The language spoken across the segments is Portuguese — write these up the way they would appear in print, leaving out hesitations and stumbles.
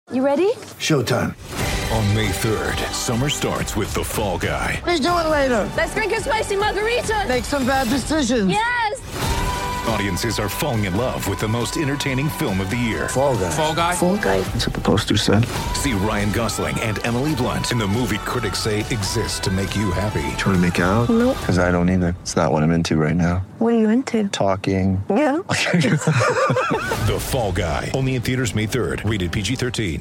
You ready? Showtime. On May 3rd, summer starts with The Fall Guy. Let's do it later. Let's drink a spicy margarita. Make some bad decisions. Yes! Audiences are falling in love with the most entertaining film of the year. Fall Guy. Fall Guy? Fall guy. That's what the poster said. See Ryan Gosling and Emily Blunt in the movie critics say exists to make you happy. Trying to make it out? Nope. Because I don't either. It's not what I'm into right now. What are you into? Talking. Yeah. The Fall Guy. Only in theaters May 3rd. Rated PG-13.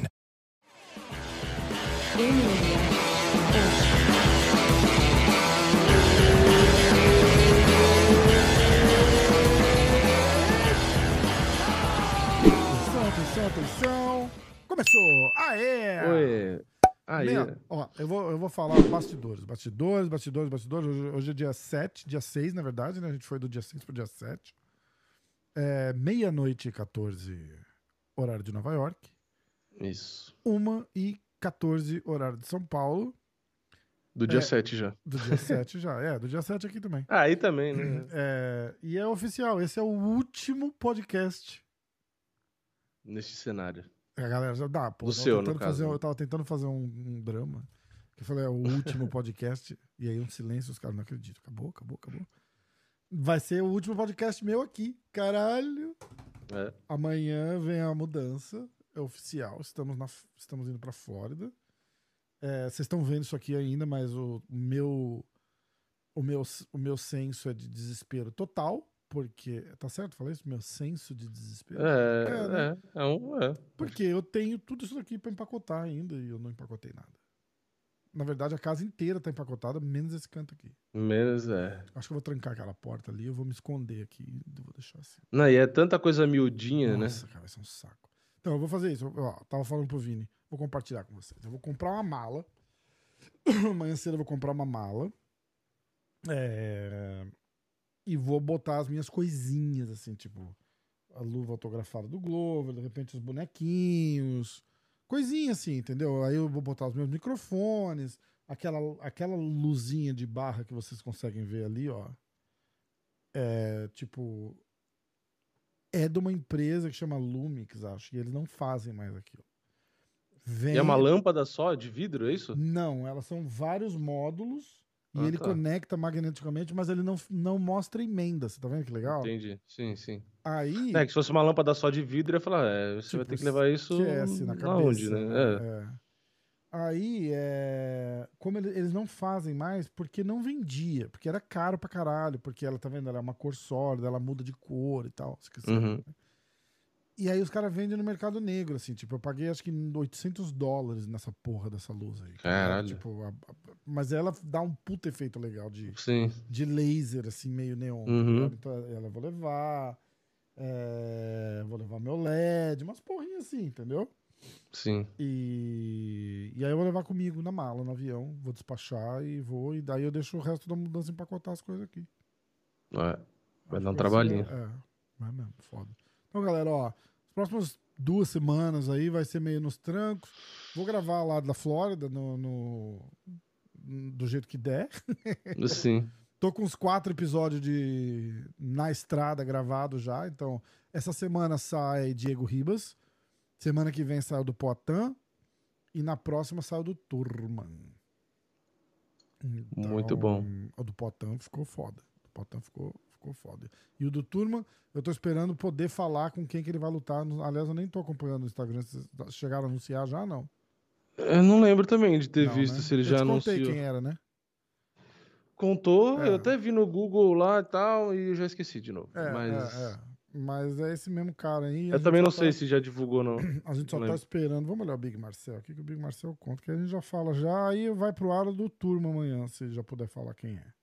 Atenção. Começou. Aê! Oi. Aí. Ó, eu vou falar bastidores. Hoje é dia 7, dia 6, na verdade, né? A gente foi do dia 6 pro dia 7. Meia-noite e 14, horário de Nova York. Isso. 1h14, horário de São Paulo. Do dia 7 já. Do dia 7 já. Do dia 7 aqui também. Aí também, né? E é oficial, esse é o último podcast. Neste cenário. Galera, já dá, pô. Do seu, no caso. Eu tava tentando fazer um drama. Que eu falei, é o último podcast. E aí um silêncio, os caras não acreditam. Acabou. Vai ser o último podcast meu aqui. Caralho. Amanhã vem a mudança. É oficial. Estamos indo pra Flórida. Vocês estão vendo isso aqui ainda, mas o meu senso é de desespero total. Porque, tá certo? Falei isso? Meu senso de desespero. Né? Porque eu tenho tudo isso daqui pra empacotar ainda e eu não empacotei nada. Na verdade, a casa inteira tá empacotada, menos esse canto aqui. Acho que eu vou trancar aquela porta ali, eu vou me esconder aqui e vou deixar assim. Não, e é tanta coisa miudinha, né? Nossa, cara, vai ser um saco. Então, eu vou fazer isso. Ó, tava falando pro Vini, vou compartilhar com vocês. Eu vou comprar uma mala. Amanhã cedo eu vou comprar uma mala. E vou botar as minhas coisinhas, assim, tipo, a luva autografada do Glover, de repente os bonequinhos, coisinha assim, entendeu? Aí eu vou botar os meus microfones, aquela luzinha de barra que vocês conseguem ver ali, ó. Tipo, é de uma empresa que chama Lumix, acho, e eles não fazem mais aquilo. E é uma lâmpada só de vidro, é isso? Não, elas são vários módulos. E ele conecta magneticamente, mas ele não mostra emenda. Você tá vendo que legal? Entendi. Sim. Aí... que se fosse uma lâmpada só de vidro, eu ia falar, você tipo, vai ter que levar isso na cabeça. aonde, né? Aí, como eles não fazem mais, porque não vendia. Porque era caro pra caralho. Porque ela, tá vendo? Ela é uma cor sólida, ela muda de cor e tal. E aí os caras vendem no mercado negro, assim, tipo, eu paguei acho que $800 nessa porra dessa luz aí. Caralho. Tipo, mas ela dá um puta efeito legal de laser, assim, meio neon. Então ela eu vou levar meu LED, umas porrinhas assim, entendeu? Sim. E aí eu vou levar comigo na mala, no avião, vou despachar e daí eu deixo o resto da mudança empacotar as coisas aqui. Vai dar um trabalhinho. Vai mesmo, foda. Então, galera, ó, as próximas 2 semanas aí vai ser meio nos trancos. Vou gravar lá da Flórida do jeito que der. Sim. Tô com uns 4 episódios na estrada gravado já. Então, essa semana sai Diego Ribas. Semana que vem sai o do Poitin. E na próxima sai o do Turman. Então, muito bom. O do Poitin ficou foda. O Poitin ficou foda. E o do Turman, eu tô esperando poder falar com quem que ele vai lutar. Aliás, eu nem tô acompanhando no Instagram. Vocês chegaram a anunciar já, não? Eu não lembro também de ter visto, né? se ele já anunciou. Eu contei quem era, né? Contou, eu até vi no Google lá e tal, e eu já esqueci de novo. Mas é esse mesmo cara aí. Eu também não sei se já divulgou, não. A gente só tá esperando. Vamos olhar o Big Marcel aqui, que o Big Marcel conta, que a gente já fala já, aí vai pro ar do Turma amanhã, se já puder falar quem é.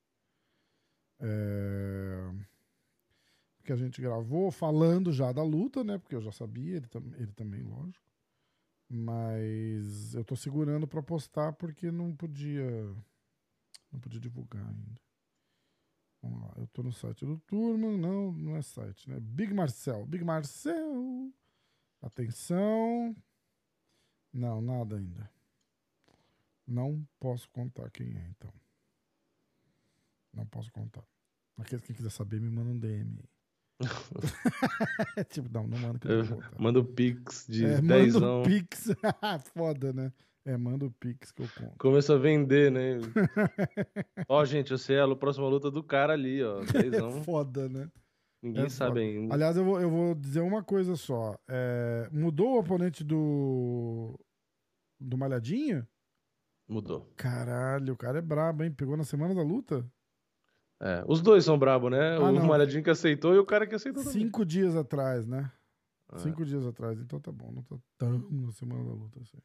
Que a gente gravou falando já da luta, né? Porque eu já sabia, ele também, lógico. Mas eu tô segurando pra postar porque não podia divulgar ainda. Vamos lá, eu tô no site do Turma, não é site, né? Big Marcel. Atenção. Não, nada ainda. Não posso contar quem é, então. Não posso contar. Quem quiser saber, me manda um DM aí. Tipo, não manda que eu não vou voltar. Manda o Pix de Manda 10ão. o Pix. Foda, né? Manda o Pix que eu conto. Começa a vender, né? Ó, gente, eu sei a próxima luta do cara ali, ó. 10ão. Foda, né? Ninguém sabe foda. ainda. Aliás, eu vou dizer uma coisa só. Mudou o oponente do Malhadinho? Mudou. Caralho, o cara é brabo, hein? Pegou na semana da luta? Os dois são brabos, né? O não. Malhadinho que aceitou e o cara que aceitou também. 5 dias atrás, né? 5 dias atrás, então tá bom. Não tá tão na semana da luta assim.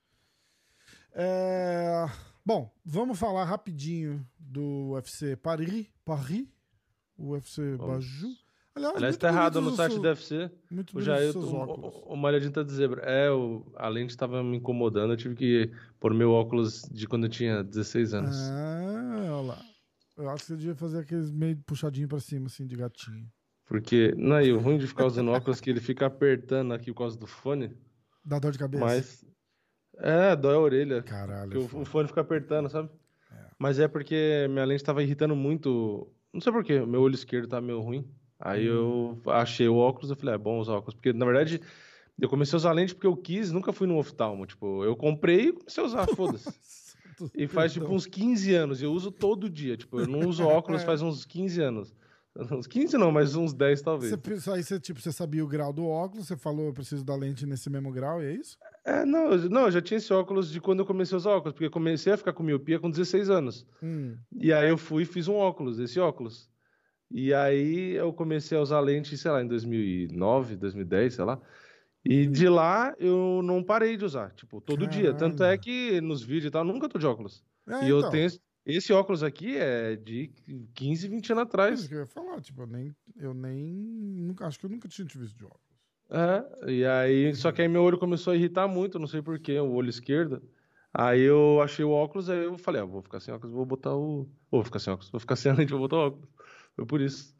Bom, vamos falar rapidinho do UFC Paris, o UFC Baju. Aliás, tá errado no site do UFC. Muito Já bonito seus óculos. o Malhadinho tá de zebra. A lente tava me incomodando. Eu tive que pôr meu óculos de quando eu tinha 16 anos. Olha lá. Eu acho que você devia fazer aqueles meio puxadinho pra cima, assim, de gatinho. Porque, não, e o ruim de ficar usando óculos é que ele fica apertando aqui por causa do fone. Dá dor de cabeça? Mas, dói a orelha. Caralho. O fone fica apertando, sabe? Mas é porque minha lente tava irritando muito. Não sei por quê, meu olho esquerdo tá meio ruim. Aí eu achei o óculos, eu falei, é bom usar óculos. Porque, na verdade, eu comecei a usar lente porque eu quis, nunca fui no oftalmo. Tipo, eu comprei e comecei a usar, foda-se. E faz, tipo, uns 15 anos. Eu uso todo dia. Tipo, eu não uso óculos faz uns 15 anos. Uns 15 não, mas uns 10 talvez. Aí você sabia o grau do óculos, você falou, eu preciso da lente nesse mesmo grau, e é isso? Não, eu já tinha esse óculos de quando eu comecei a usar óculos. Porque eu comecei a ficar com miopia com 16 anos. E aí eu fui e fiz um óculos, esse óculos. E aí eu comecei a usar lente, sei lá, em 2009, 2010, sei lá. E de lá eu não parei de usar, tipo, todo dia. Tanto é que nos vídeos e tal, eu nunca tô de óculos. E eu tenho esse óculos aqui é de 15, 20 anos atrás. Isso que eu ia falar, tipo, acho que eu nunca tinha te visto de óculos. E aí, só que aí meu olho começou a irritar muito, não sei porquê, o olho esquerdo. Aí eu achei o óculos, aí eu falei, vou ficar sem óculos, vou botar o... Vou ficar sem óculos, vou ficar sem a lente, vou botar o óculos. Foi por isso.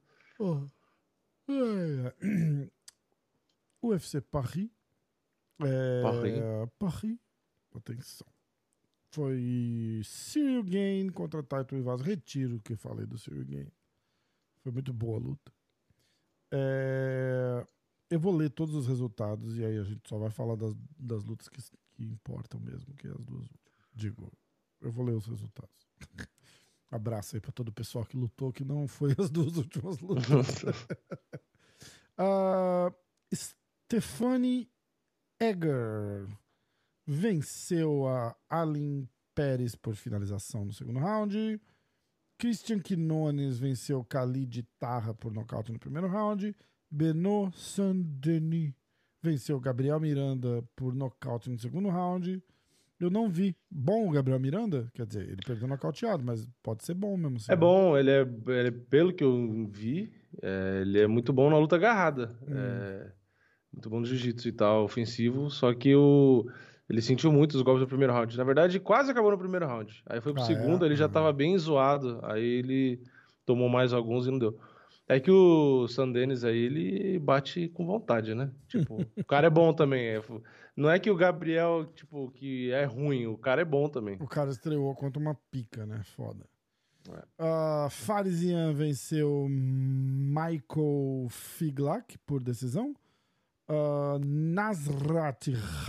UFC Paris. Paris. Atenção. Foi Cyril Gane contra Taito Iwasa. Retiro o que eu falei do Cyril Gane. Foi muito boa a luta. Eu vou ler todos os resultados e aí a gente só vai falar das lutas que importam mesmo, que é as duas últimas. Eu vou ler os resultados. Abraço aí pra todo o pessoal que lutou, que não foi as duas últimas lutas. Stephanie Egger venceu a Aline Pérez por finalização no segundo round. Christian Quinones venceu Khalid Tarra por nocaute no primeiro round. Benoit Saint-Denis venceu Gabriel Miranda por nocaute no segundo round. Eu não vi. Bom o Gabriel Miranda? Quer dizer, ele perdeu nocauteado, mas pode ser bom mesmo. Assim, é bom, ele é, pelo que eu vi, ele é muito bom na luta agarrada. Muito bom no jiu-jitsu e tal, ofensivo, só que ele sentiu muito os golpes do primeiro round. Na verdade, quase acabou no primeiro round. Aí foi pro segundo, ele já tava bem zoado. Aí ele tomou mais alguns e não deu. É que o Sandenis aí, ele bate com vontade, né? Tipo, o cara é bom também. Não é que o Gabriel, tipo, que é ruim, o cara é bom também. O cara estreou contra uma pica, né? Foda. Farisian venceu Michael Figlak por decisão. Nasrat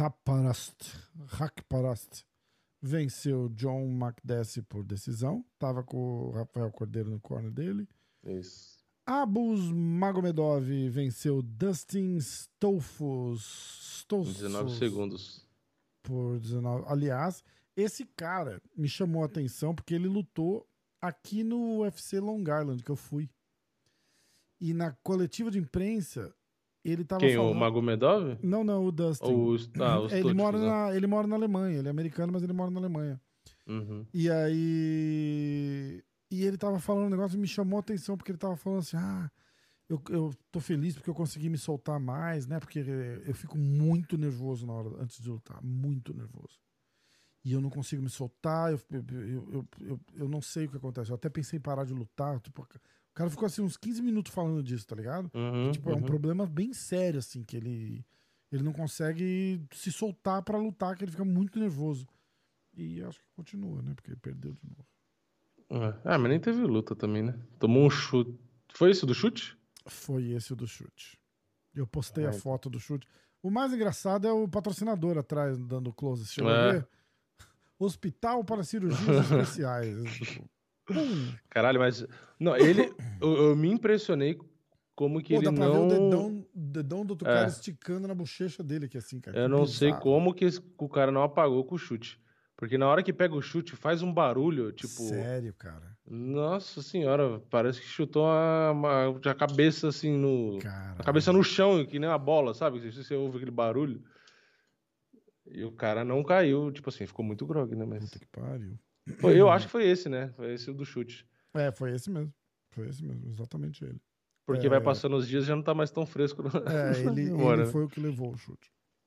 Rakparast venceu John McDessie por decisão. Tava com o Rafael Cordeiro no corner dele. Isso. Abus Magomedov venceu Dustin Stolfos 19 segundos. Por 19. Aliás, esse cara me chamou a atenção porque ele lutou aqui no UFC Long Island, que eu fui. E na coletiva de imprensa, ele tava falando... Quem, o Magomedov? Não, o Dustin. Ele mora na Alemanha. Ele é americano, mas ele mora na Alemanha. Uhum. E aí... E ele tava falando um negócio que me chamou a atenção, porque ele tava falando assim, eu tô feliz porque eu consegui me soltar mais, né? Porque eu fico muito nervoso na hora, antes de lutar, muito nervoso. E eu não consigo me soltar, eu não sei o que acontece. Eu até pensei em parar de lutar, tipo, o cara ficou assim uns 15 minutos falando disso, tá ligado? É um problema bem sério, assim, que ele não consegue se soltar pra lutar, que ele fica muito nervoso. E acho que continua, né? Porque ele perdeu de novo. Mas nem teve luta também, né? Tomou um chute. Foi isso do chute? Foi esse o do chute. Eu postei a foto do chute. O mais engraçado é o patrocinador atrás, dando close. Você chegou a ver? Hospital para cirurgias especiais. Pum. Caralho, mas... Não, eu me impressionei como que ele dá pra não... ver o dedão do outro cara esticando na bochecha dele aqui, assim, cara. Eu não sei como que o cara não apagou com o chute. Porque na hora que pega o chute, faz um barulho, tipo... Sério, cara? Nossa senhora, parece que chutou a cabeça, assim, a cabeça no chão, que nem uma bola, sabe? Você ouve aquele barulho. E o cara não caiu, tipo assim, ficou muito grog, né? Mas... Puta que pariu. Eu acho que foi esse, né? Foi esse o do chute. Foi esse mesmo. Foi esse mesmo, exatamente ele. Porque vai passando os dias e já não tá mais tão fresco. Ele né? foi o que levou o chute.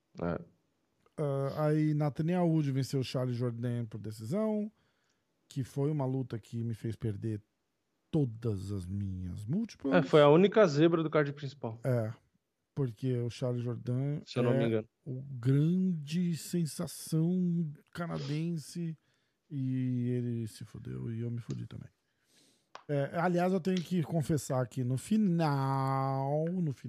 Aí Nathaniel Wood venceu o Charles Jourdain por decisão, que foi uma luta que me fez perder todas as minhas múltiplas. Foi a única zebra do card principal. Porque o Charles Jourdain se eu não me engano, o grande sensação canadense e ele se fodeu e eu me fodi também. Aliás, eu tenho que confessar aqui, no final,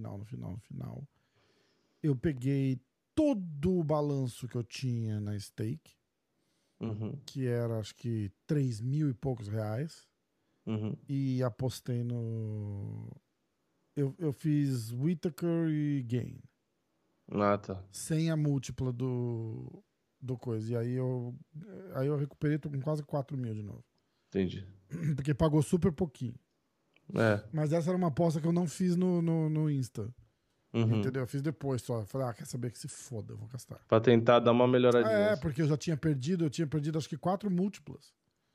eu peguei todo o balanço que eu tinha na stake, que era acho que 3 mil e poucos reais, e apostei no... Eu fiz Whittaker e Gain. Tá. Sem a múltipla do coisa. E aí eu recuperei, tô com quase 4 mil de novo. Entendi. Porque pagou super pouquinho. Mas essa era uma aposta que eu não fiz no Insta. Entendeu? Eu fiz depois só. Falei, quer saber que se foda, eu vou gastar. Pra tentar dar uma melhoradinha. Porque eu já tinha perdido, acho que 4 múltiplas.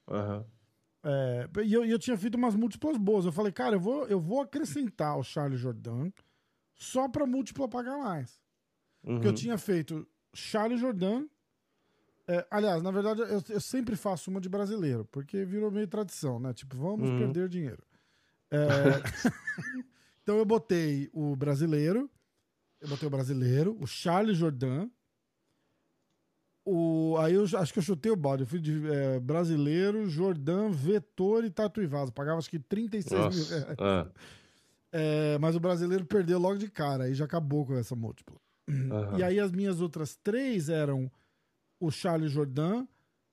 E eu tinha feito umas múltiplas boas. Eu falei, cara, eu vou acrescentar o Charles Jourdain só pra múltipla pagar mais. Porque eu tinha feito Charles Jourdain. Aliás, na verdade, eu sempre faço uma de brasileiro, porque virou meio tradição, né? Tipo, vamos perder dinheiro. Então eu botei o brasileiro, o Charles Jourdain, aí eu acho que eu chutei o balde, eu fui de brasileiro, Jourdain, Vettori e Tatuivasa, pagava acho que 36 mil reais. Mas o brasileiro perdeu logo de cara, aí já acabou com essa múltipla. E aí as minhas outras 3 eram o Charles Jourdain,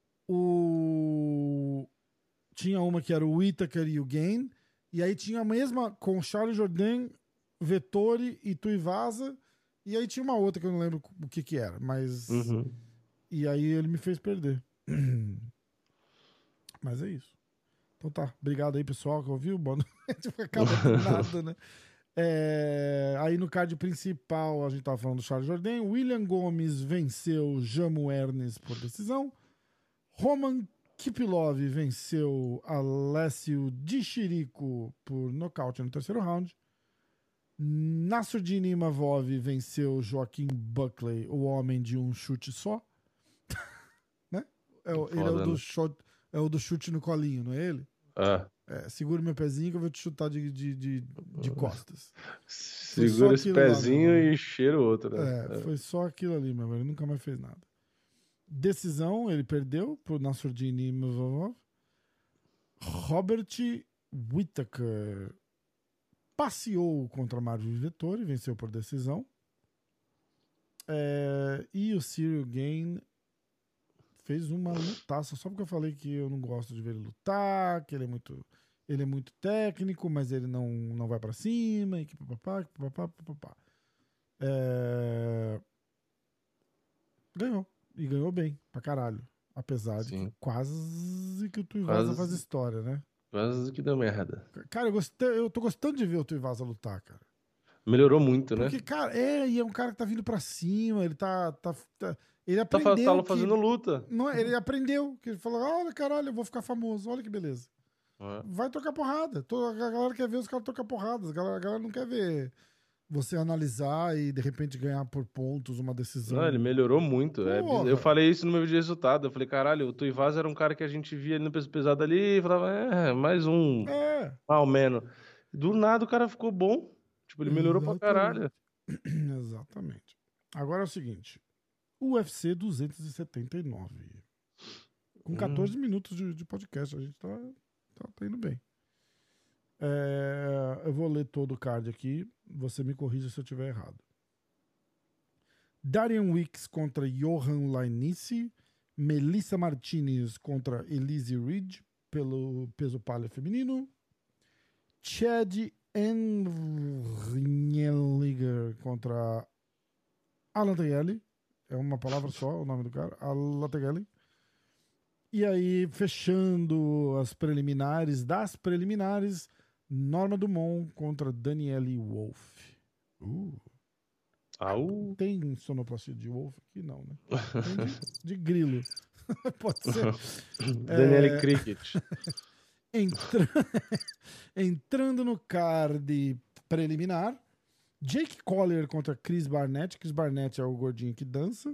tinha uma que era o Whittaker e o Gain, e aí tinha a mesma com o Charles Jourdain, Vettori e Tuivasa, e aí tinha uma outra que eu não lembro o que era, mas... E aí ele me fez perder. Mas é isso. Então tá, obrigado aí pessoal que ouviu, boa noite, acaba com nada, né? Aí no card principal a gente tava falando do Charles Jourdain. William Gomes venceu Jamu Ernest por decisão. Roman Kipilov venceu Alessio Di Chirico por nocaute no terceiro round. Nasruddin Imavov venceu Joaquim Buckley, o homem de um chute só. Né? Ele é o do chute no colinho, não é ele? Segura meu pezinho que eu vou te chutar de costas. Segura esse pezinho e cheira o outro. Né? Foi só aquilo ali, meu. Ele nunca mais fez nada. Decisão, ele perdeu pro Nasruddin Imavov. Robert Whittaker passeou contra Marvin Vettori, venceu por decisão. E o Cyril Gain fez uma lutaça, só porque eu falei que eu não gosto de ver ele lutar, que ele é muito técnico, mas ele não vai pra cima, e que papapá. Ganhou. E ganhou bem, pra caralho. Apesar de que quase que o Tuivasa faz história, né? Quase que deu merda. Cara, eu tô gostando de ver o Tuivasa lutar, cara. Melhorou muito, né? Porque, cara, e é um cara que tá vindo pra cima, ele ele aprendeu tá fazendo luta. Não, ele aprendeu, que ele falou, olha, caralho, eu vou ficar famoso, olha que beleza. Vai trocar porrada. A galera quer ver os caras trocar porrada. A galera não quer ver você analisar e de repente ganhar por pontos uma decisão. Não, ele melhorou muito. Eu falei isso no meu vídeo de resultado. Eu falei, caralho, o Tuivasa era um cara que a gente via ali no peso pesado ali e falava, mais um, mal menos. Do nada o cara ficou bom. Tipo, ele melhorou pra caralho. Exatamente. Agora é o seguinte. UFC 279. Com 14 minutos de podcast. A gente tá indo bem. Eu vou ler todo o card aqui. Você me corrija se eu estiver errado. Darian Wicks contra Johan Lainesse. Melissa Martinez contra Elise Ridge pelo peso palha feminino. Chad Enrieliger contra Alan Tegelli. É uma palavra só o nome do cara. Alan Tegelli. E aí, fechando as preliminares das preliminares, Norma Dumont contra Danielle Wolf. Tem sonoplastia de Wolf aqui? Não, né? Tem de grilo. Pode ser. Danielle Cricket. Entrando no card preliminar, Jake Collier contra Chris Barnett. Chris Barnett é o gordinho que dança.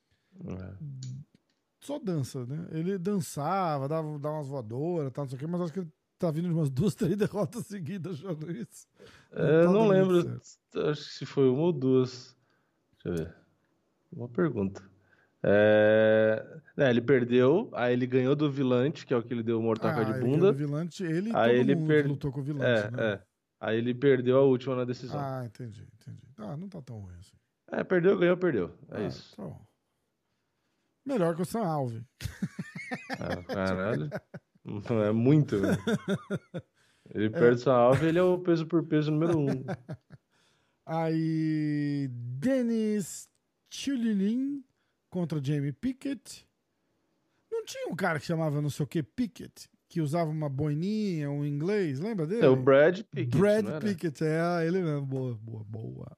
Só dança, né? Ele dançava, dava umas voadoras, tal, não sei o quê, mas acho que ele tá vindo de umas 2, 3 derrotas seguidas achando isso. Não lembro, acho que se foi uma ou duas. Deixa eu ver. Uma pergunta. Ele perdeu, aí ele ganhou do Vilante, que é o que ele deu o Mortaca de bunda. Do Vilante, ele e aí todo ele mundo lutou com o Vilante, né? Aí ele perdeu a última na decisão. Entendi. Não tá tão ruim assim. Perdeu, ganhou, perdeu. É isso. Tá bom. Melhor que o Sam Alvey. Caralho. É muito, velho. Ele perde o Sam Alvey, ele é o peso por peso número 1. Aí, Dennis Chulilin contra Jamie Pickett. Não tinha um cara que chamava não sei o que Pickett, que usava uma boininha, um inglês, lembra dele? É o Brad Pickett. Brad Pickett, ele mesmo. Boa.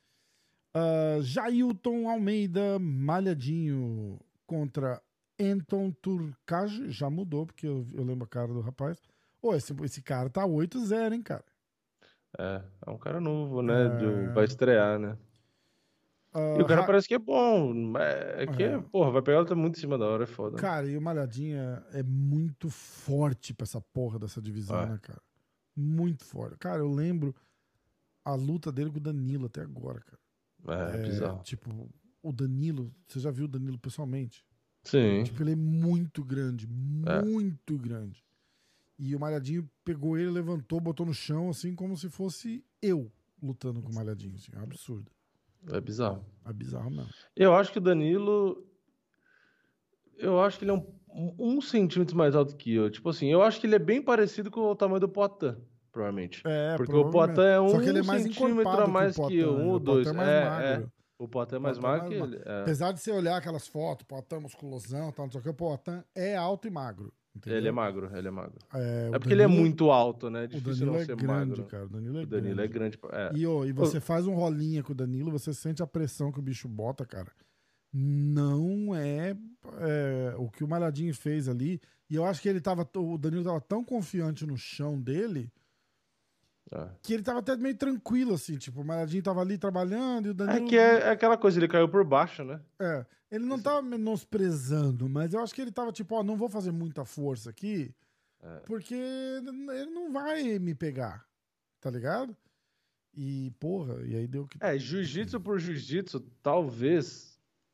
Jailton Almeida, malhadinho, contra Anton Turcage. Já mudou, porque eu lembro a cara do rapaz. Esse cara tá 8-0, hein, cara? É um cara novo, né? Vai estrear, né? E o cara parece que é bom. Porra, vai pegar ela muito em cima da hora, é foda. Cara, e o Malhadinha é muito forte pra essa porra dessa divisão, né, cara? Muito forte. Cara, eu lembro a luta dele com o Danilo até agora, cara. É bizarro. Tipo, o Danilo, você já viu o Danilo pessoalmente? Sim. Tipo, ele é muito grande, muito grande. E o Malhadinho pegou ele, levantou, botou no chão, assim, como se fosse eu lutando com o Malhadinho, assim. É um absurdo. É bizarro. É bizarro mesmo. Eu acho que o Danilo... Eu acho que ele é um centímetro mais alto que eu. Tipo assim, eu acho que ele é bem parecido com o tamanho do Poatan, provavelmente. Porque o Poatan é Só que ele é mais centímetro a mais que eu, Poatan, 1 ou 2. O Poatan é mais magro. O Poatan é mais magro que ele. Apesar de você olhar aquelas fotos, Poatan musculosão, tal, não sei o que, o Poatan é alto e magro. Entendeu? Ele é magro. É porque Danilo, ele é muito alto, né? É o difícil Danilo não ser grande, magro. cara. O Danilo é grande. E você faz um rolinha com o Danilo, você sente a pressão que o bicho bota, cara. Não é o que o Malhadinho fez ali. E eu acho que o Danilo tava tão confiante no chão dele que ele tava até meio tranquilo, assim. Tipo, o Malhadinho tava ali trabalhando e o Danilo... É aquela coisa, ele caiu por baixo, né? Ele não tava menosprezando, mas eu acho que ele tava tipo, não vou fazer muita força aqui, porque ele não vai me pegar, tá ligado? E, porra, e aí deu que... Jiu-jitsu por jiu-jitsu, talvez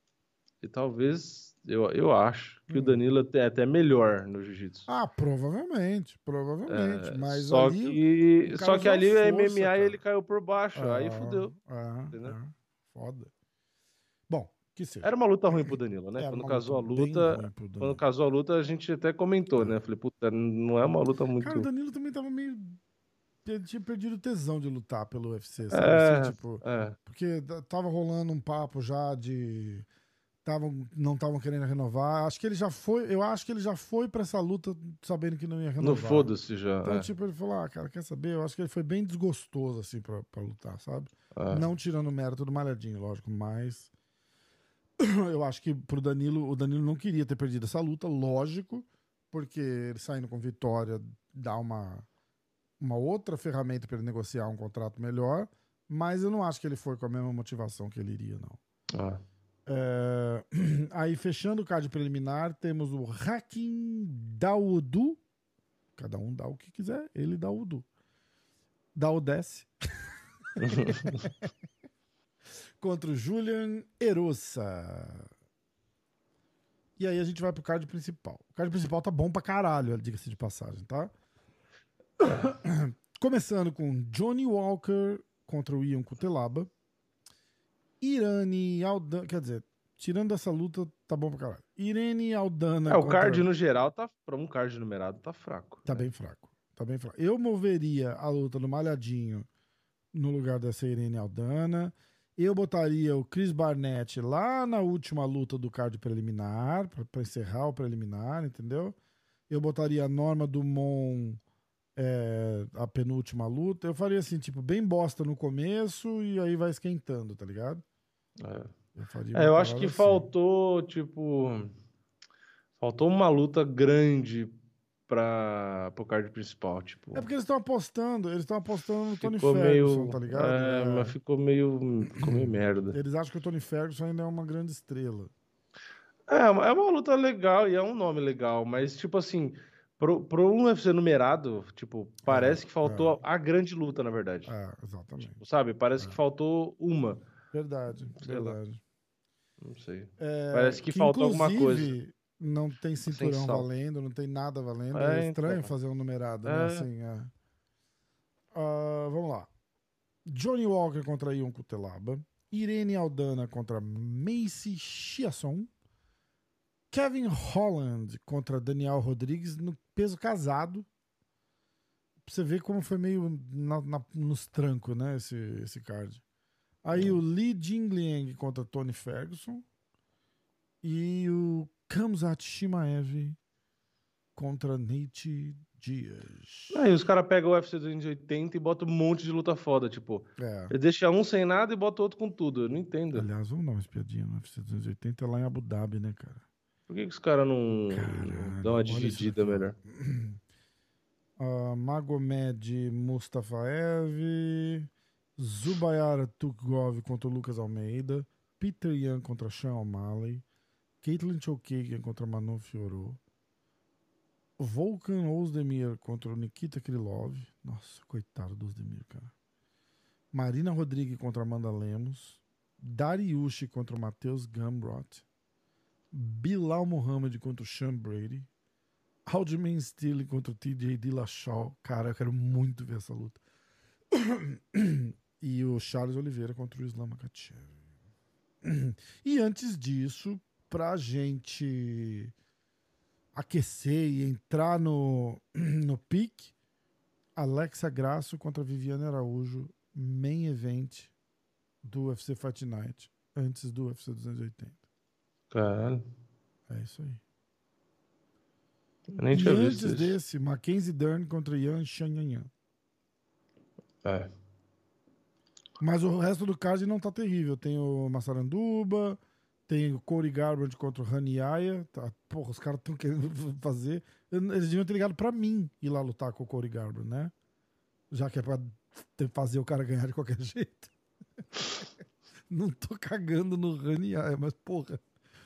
eu acho que o Danilo é até melhor no jiu-jitsu. Provavelmente, mas só que ali o MMA cara. ele caiu por baixo, aí fudeu. Entendeu? Foda. Bom, que seja. Era uma luta ruim pro Danilo, né? Quando casou a luta, a gente até comentou, né? Falei, puta, não é uma luta muito... Cara, o Danilo também tava meio... Ele tinha perdido o tesão de lutar pelo UFC, sabe? Porque tava rolando um papo já de... não estavam querendo renovar. Acho que ele já foi... Eu acho que ele já foi pra essa luta sabendo que não ia renovar. Não foda-se já. Então, ele falou, cara, quer saber? Eu acho que ele foi bem desgostoso, assim, pra lutar, sabe? Não tirando o mérito do Malhadinho, lógico, mas... Eu acho que pro Danilo, o Danilo não queria ter perdido essa luta, lógico, porque ele saindo com vitória dá uma outra ferramenta para ele negociar um contrato melhor, mas eu não acho que ele foi com a mesma motivação que ele iria, não. Aí, fechando o card preliminar, temos o Hakim Daoud. Cada um dá o que quiser, ele dá o Daudesse. Contra o Julian Erosa. E aí a gente vai pro card principal. O card principal tá bom pra caralho, diga-se de passagem, tá? Começando com Johnny Walker contra o Ian Cutelaba. Irene Aldana. Quer dizer, tirando essa luta, tá bom pra caralho. Irene Aldana. O card no geral, pra um card numerado, tá fraco. Tá né? bem fraco. Tá bem fraco. Eu moveria a luta do Malhadinho no lugar dessa Irene Aldana. Eu botaria o Chris Barnett lá na última luta do card preliminar, pra encerrar o preliminar, entendeu? Eu botaria a Norma Dumont a penúltima luta. Eu faria assim, tipo, bem bosta no começo e aí vai esquentando, tá ligado? Eu acho que faltou, tipo... Faltou uma luta grande pro card principal, tipo... É porque eles estão apostando no Tony ficou Ferguson, meio, tá ligado? mas ficou meio merda. Eles acham que o Tony Ferguson ainda é uma grande estrela. É uma luta legal e é um nome legal, mas, tipo assim, pro um UFC numerado, tipo, parece que faltou a grande luta, na verdade. Exatamente. Tipo, sabe? Parece que faltou uma. Verdade, Sei lá. verdade. Não sei. Parece que faltou alguma coisa. Não tem cinturão valendo, não tem nada valendo. É estranho fazer um numerado, né? Assim, vamos lá. Johnny Walker contra Ion Cutelaba. Irene Aldana contra Macy Chiasson. Kevin Holland contra Daniel Rodrigues no peso casado. Pra você ver como foi meio nos trancos, né? Esse card. Aí o Li Jingliang contra Tony Ferguson. E o Khamzat Chimaev contra Nate Diaz. Aí os caras pegam o UFC 280 e botam um monte de luta foda, tipo. Ele deixa um sem nada e bota outro com tudo. Eu não entendo. Aliás, vamos dar uma espiadinha no UFC 280 lá em Abu Dhabi, né, cara? Por que os caras não dão uma dividida melhor? Magomed Mustafaev, Zubayara Tukgov contra o Lucas Almeida, Peter Yan contra Sean O'Malley, Caitlin Chookagian contra Manu Fiorot, Volkan Ozdemir contra o Nikita Krylov. Nossa, coitado do Ozdemir, cara. Marina Rodrigues contra Amanda Lemos, Dariush contra o Matheus Gamrot, Bilal Muhammad contra o Sean Brady, Aljamain Sterling contra o TJ Dillashaw. Cara, eu quero muito ver essa luta. E o Charles Oliveira contra o Islam Makhachev. E antes disso, pra gente aquecer e entrar no pique, Alexa Grasso contra Viviane Araújo, main event do UFC Fight Night, antes do UFC 280. Caralho. É isso aí. Eu nem tinha visto antes isso. desse, Mackenzie Dern contra Yan Xianyan. Mas o resto do card não tá terrível. Tem o Massaranduba, tem o Cody Garbrandt contra o Rani Yaya. Tá, porra, os caras estão querendo fazer. Eles deviam ter ligado pra mim ir lá lutar com o Cody Garbrandt, né? Já que é pra fazer o cara ganhar de qualquer jeito. Não tô cagando no Rani Yaya, mas porra.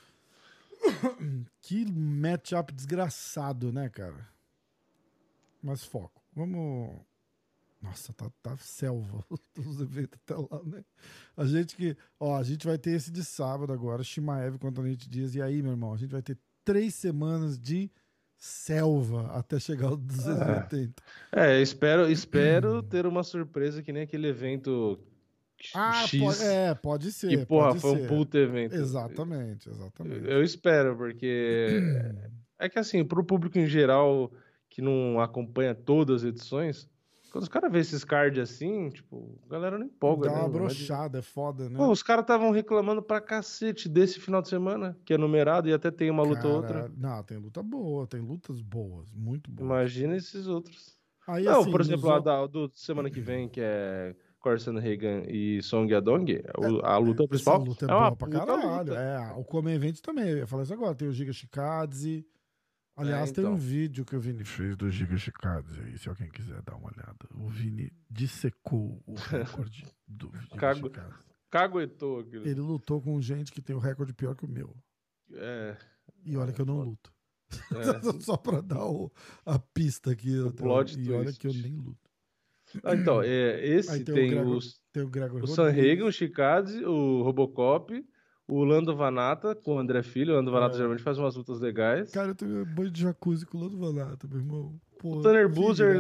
Que matchup desgraçado, né, cara? Mas foco. Vamos... Nossa, tá selva os eventos até lá, né? A gente vai ter esse de sábado agora, Chimaev contra Nate Diaz. E aí, meu irmão, a gente vai ter 3 semanas de selva até chegar aos 280. Espero ter uma surpresa que nem aquele evento X. Pode ser. Que, porra, pode foi ser. um puto evento. Exatamente. Eu espero, porque é que assim, pro público em geral que não acompanha todas as edições, quando os caras vêem esses cards assim, tipo, a galera não empolga, Dá né? uma brochada, é foda, né? Pô, os caras estavam reclamando pra cacete desse final de semana, que é numerado e até tem uma luta ou outra. Não, tem luta boa, tem lutas boas, muito boas. Imagina esses outros. Aí, não, assim, por exemplo, a do semana que vem, que é Corson Hagan e Song Yadong, a luta principal. Essa luta é uma boa pra puta caralho. luta. O Come Event também, eu ia falar isso agora. Tem o Giga Chikadze. Aliás, tem um vídeo que o Vini fez do Giga Chikadze aí, se alguém quiser dar uma olhada. O Vini dissecou o recorde do Giga Chikadze. Caguetou aquilo. Ele lutou com gente que tem o recorde pior que o meu. E olha que eu não luto. Só pra dar a pista aqui. E olha que eu nem luto. Então, esse tem o Sam Hagan, o Chikadze, o Robocop, o Lando Vanata com o André Filho. O Lando Vanata geralmente faz umas lutas legais. Cara, eu tenho banho de jacuzzi com o Lando Vanata, meu irmão. Pô, o Tanner Boozer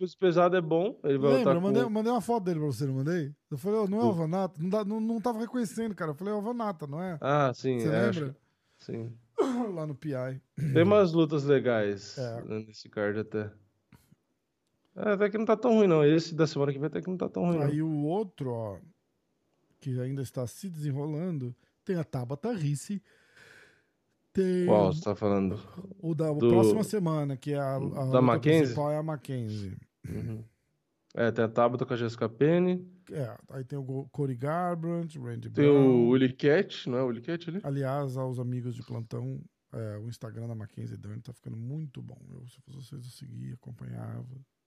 peso pesado é bom. Ele vai Lembra? lutar Eu mandei uma foto dele pra você, não mandei? Eu falei, não é o Vanata? Não tava reconhecendo, cara. Eu falei, é o Vanata, não é? Ah, sim. Você lembra? Sim. Lá no PI. Tem umas lutas legais nesse card até. Até que não tá tão ruim, não. Esse da semana que vem até que não tá tão ruim, não. Aí o outro, ó, que ainda está se desenrolando, tem a Tabata Ricci. Tem Qual você tá falando? o da próxima semana, que é a Da luta Mackenzie? principal é a Mackenzie. Uhum. Tem a Tabata com a Jessica Penny. Aí tem o Cody Garbrandt, Randy Tem Brown. o Willie Cat, não é o Willie Cat ali? Aliás, aos amigos de plantão, o Instagram da Mackenzie Dern tá ficando muito bom. Se fosse vocês, eu seguia, acompanhava.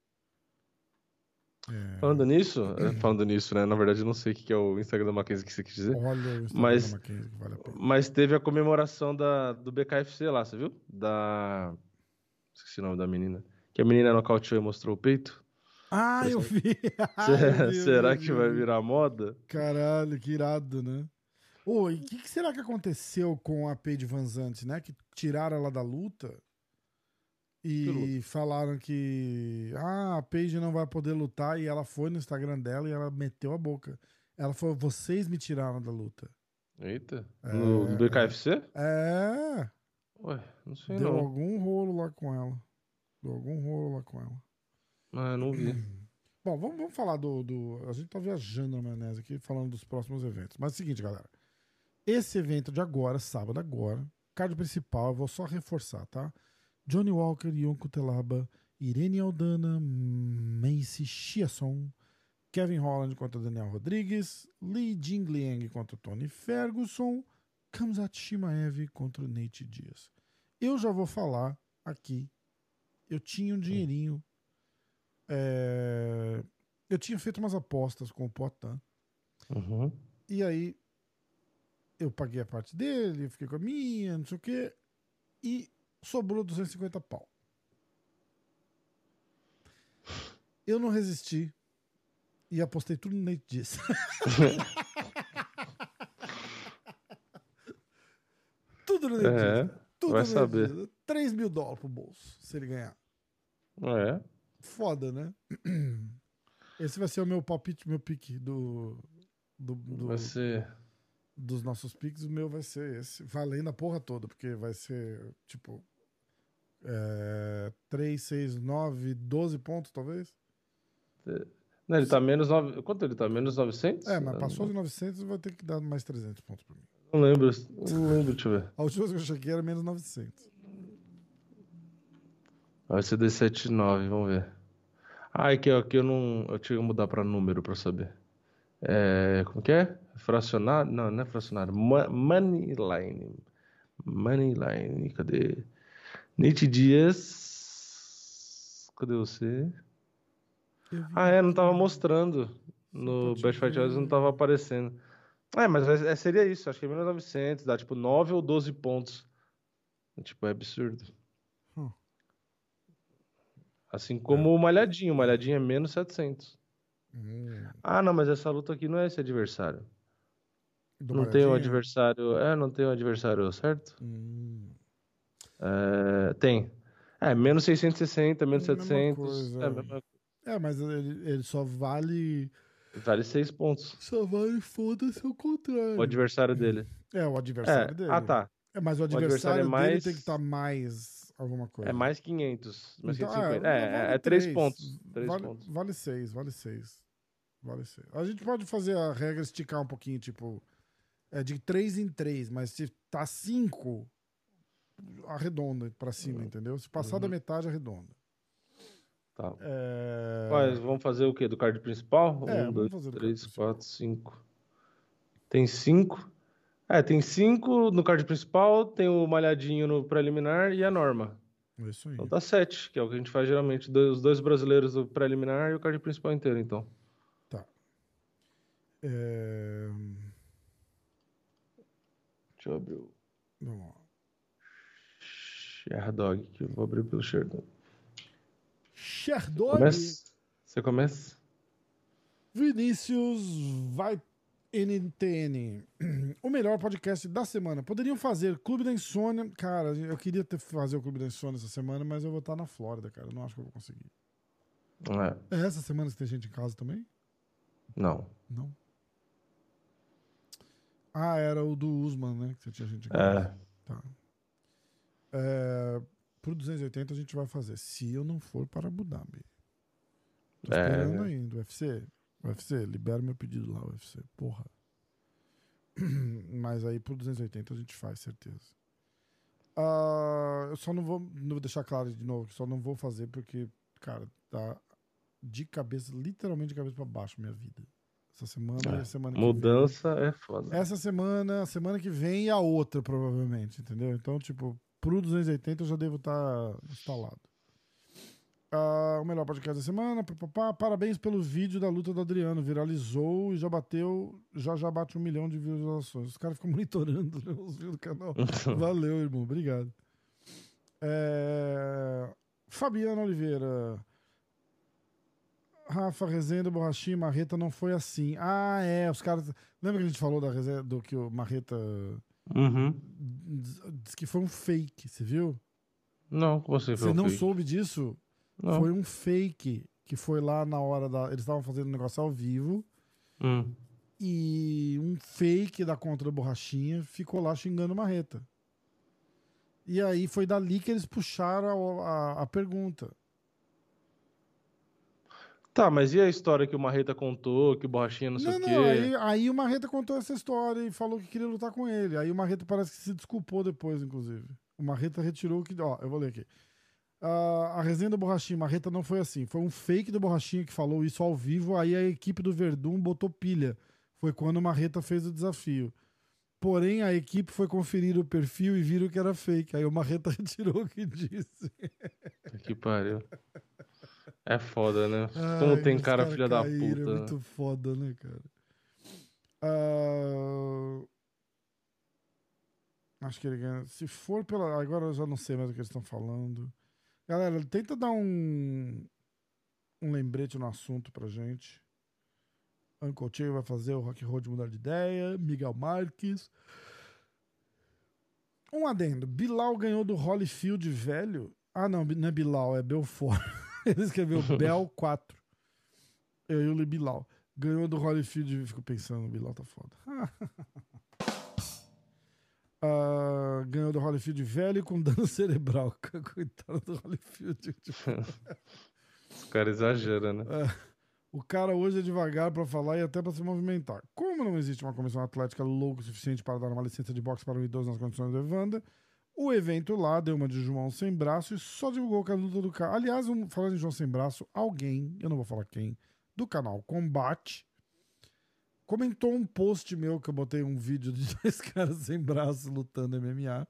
Falando nisso, né? Na verdade, eu não sei o que é o Instagram da Mackenzie que você quis dizer. Olha o Instagram Mas- da Mackenzie, que vale a pena. Mas teve a comemoração do BKFC lá, você viu? Esqueci o nome da menina. Que a menina nocauteou e mostrou o peito. Ah, eu vi! Eu vi, Será eu vi, que eu vai vi. virar moda? Caralho, que irado, né? Ô, e o que será que aconteceu com a Paige Van Zandt, né? Que tiraram ela da luta e falaram que a Paige não vai poder lutar, e ela foi no Instagram dela e ela meteu a boca. Ela falou, vocês me tiraram da luta. Eita. No BKFC? É, Ué, não sei deu não. algum rolo lá com ela. Deu algum rolo lá com ela. Ah, não vi. Bom, vamos falar A gente tá viajando na maionese aqui, falando dos próximos eventos. Mas é o seguinte, galera. Esse evento de agora, sábado agora, card principal, eu vou só reforçar, tá? Johnny Walker, Ion Cutelaba, Irene Aldana, Macy Chiasson, Kevin Holland contra Daniel Rodrigues, Li Jingliang contra Tony Ferguson, Khamzat Chimaev contra o Nate Diaz. Eu já vou falar aqui. Eu tinha um dinheirinho. Eu tinha feito umas apostas com o Potan. Uhum. E aí eu paguei a parte dele, fiquei com a minha, não sei o quê. E sobrou 250 pau. Eu não resisti. E apostei tudo no Nate Diaz. Tudo no Nate Diaz. Tudo vai no Nate saber. Diaz. $3 mil pro bolso, se ele ganhar. É. Foda, né? Esse vai ser o meu palpite, meu pique Vai ser. dos nossos piques. O meu vai ser esse, valendo a porra toda, porque vai ser tipo 3, 6, 9, 12 pontos, talvez. Não, ele tá menos 9. Quanto ele tá? Menos 900? Mas passou de 900, vai ter que dar mais 300 pontos pra mim. Não lembro, deixa eu ver. A última vez que eu cheguei era menos 900. Vai ser D79, vamos ver. Aqui eu tinha que mudar pra número pra saber. Como que é? Fracionário? Não é fracionário. Moneyline. Moneyline, cadê? Nate Diaz. Cadê você? Não tava mostrando. No Best Fight Odds não tava aparecendo. Mas seria isso, acho que é 1900, dá tipo 9 ou 12 pontos. Tipo, é absurdo. Assim como o Malhadinho é menos 700. Não, mas essa luta aqui não é esse adversário. Não tem um adversário. Não tem um adversário certo? Tem. Menos 660, menos 700. Coisa. Mas ele só vale. Vale 6 pontos. Só vale foda-se ao contrário. O adversário dele. O adversário dele. Tá. Mas o adversário dele tem que estar mais alguma coisa. É mais 500. Mais Então, 550. vale 3 pontos. 3 vale, pontos. Vale 6, vale 6. Vale 6. A gente pode fazer a regra esticar um pouquinho, tipo, de 3 em 3, mas se tá 5, arredonda pra cima, entendeu? Se passar da metade, arredonda. Tá. Mas vamos fazer o quê? Do card principal? Vamos 2, fazer do 3, card principal. 4, 5. Tem 5. Tem 5 no card principal, tem o malhadinho no preliminar e a norma. Isso aí. Então tá 7, que é o que a gente faz geralmente. Os dois brasileiros do preliminar e o card principal inteiro, então. Tá. Deixa eu abrir o Vamos lá. Sherdog, que eu vou abrir pelo Sherdog. Sherdog. Você começa? Vinícius vai NTN. O melhor podcast da semana. Poderiam fazer Clube da Insônia. Cara, eu queria fazer o Clube da Insônia essa semana, mas eu vou estar na Flórida, cara. Eu não acho que eu vou conseguir. É. É essa semana que tem gente em casa também? Não. Não. Ah, era o do Usman, né? Que você tinha gente em casa. Tá. Pro 280 a gente vai fazer. Se eu não for para Abu Dhabi. Tô esperando ainda. UFC, libera meu pedido lá, UFC. Porra. Mas aí pro 280 a gente faz, certeza. Eu só não vou deixar claro de novo, que só não vou fazer porque, cara, tá de cabeça, literalmente de cabeça pra baixo minha vida. Essa semana e a semana que vem. Mudança é foda. Essa semana, a semana que vem e a outra, provavelmente, entendeu? Então, tipo, pro 280 eu já devo estar instalado. O melhor podcast da semana. Parabéns pelo vídeo da luta do Adriano. Viralizou e já bate 1 milhão de visualizações. Os caras ficam monitorando, né, os vídeos do canal. Valeu, irmão. Obrigado. Fabiana Oliveira. Rafa, Rezende, Borrachinha, Marreta não foi assim. Os caras... Lembra que a gente falou do que o Marreta disse que foi um fake, você viu? Não, como assim foi um Você não fake? soube disso? Não. Foi um fake que foi lá na hora da... Eles estavam fazendo um negócio ao vivo e um fake da conta do Borrachinha ficou lá xingando o Marreta. E aí foi dali que eles puxaram a pergunta. Tá, mas e a história que o Marreta contou, que o Borrachinha não sei o quê? Aí o Marreta contou essa história e falou que queria lutar com ele. Aí o Marreta parece que se desculpou depois, inclusive. O Marreta retirou o que... Ó, eu vou ler aqui. A resenha do Borrachinha, Marreta não foi assim. Foi um fake do Borrachinha que falou isso ao vivo, aí a equipe do Verdun botou pilha. Foi quando o Marreta fez o desafio. Porém, a equipe foi conferir o perfil e viram que era fake. Aí o Marreta retirou o que disse. Que pariu. É foda, né? Como tem cara filha da puta. É muito foda, né, cara? Acho que ele ganha. Se for pela... Agora eu já não sei mais o que eles estão falando. Galera, tenta dar um lembrete no assunto pra gente. Uncle Che vai fazer o Rock Road mudar de ideia. Miguel Marques. Um adendo. Bilal ganhou do Holyfield velho. Não é Bilal, é Belfort. Ele escreveu Bel 4. Eu li Bilal. Ganhou do Holyfield e fico pensando, Bilal tá foda. Ganhou do Holyfield velho com dano cerebral. Coitado do Holyfield. Tipo. Os caras exageram, né? O cara hoje é devagar pra falar e até pra se movimentar. Como não existe uma comissão atlética louca o suficiente para dar uma licença de boxe para um idoso nas condições do Evanda, o evento lá deu uma de João sem braço e só divulgou que a luta do cara. Aliás, falando em João sem braço, alguém, eu não vou falar quem, do canal Combate, comentou um post meu que eu botei um vídeo de 2 caras sem braço lutando MMA.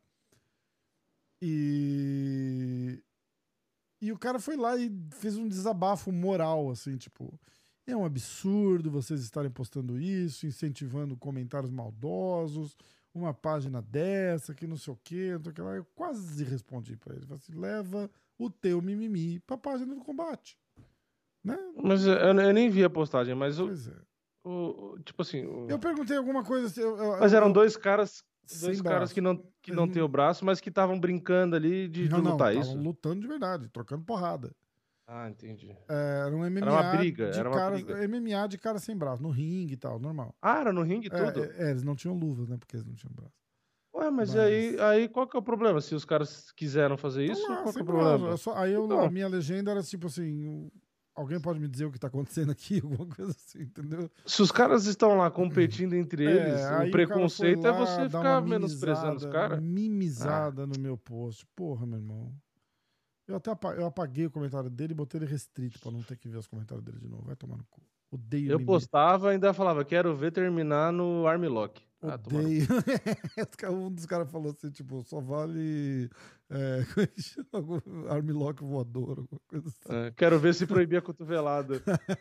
E o cara foi lá e fez um desabafo moral, assim, tipo, é um absurdo vocês estarem postando isso, incentivando comentários maldosos, uma página dessa, que não sei o quê, não sei o que lá. Eu quase respondi pra ele. Falei assim, leva o teu mimimi pra página do Combate. Né? Mas eu nem vi a postagem, mas Pois é. tipo assim... Eu perguntei alguma coisa assim... Mas eram 2 caras... Sem 2 caras braço. que não tem o braço, mas que estavam brincando ali de lutar, isso? Estavam lutando de verdade, trocando porrada. Ah, entendi. Era um MMA Era uma briga, de era uma caras, briga. MMA de cara sem braço, no ringue e tal, normal. Ah, era no ringue tudo? Eles não tinham luvas, né? Porque eles não tinham braço. Ué, mas aí qual que é o problema? Se os caras quiseram fazer isso, Então, qual que é sem o problema? braço. A minha legenda era tipo assim... Alguém pode me dizer o que tá acontecendo aqui? Alguma coisa assim, entendeu? Se os caras estão lá competindo entre eles, aí o preconceito cara é foi lá você dar ficar uma menosprezando os caras. Mimizada no meu post. Porra, meu irmão. Eu apaguei o comentário dele e botei ele restrito pra não ter que ver os comentários dele de novo. Vai tomar no cu. Odeio Eu mimimi. postava e ainda falava, quero ver terminar no Armlock. Odeio. Um dos caras falou assim, tipo, só vale como é que chama? Armlock voador, alguma coisa assim. Quero ver se proibir a cotovelada.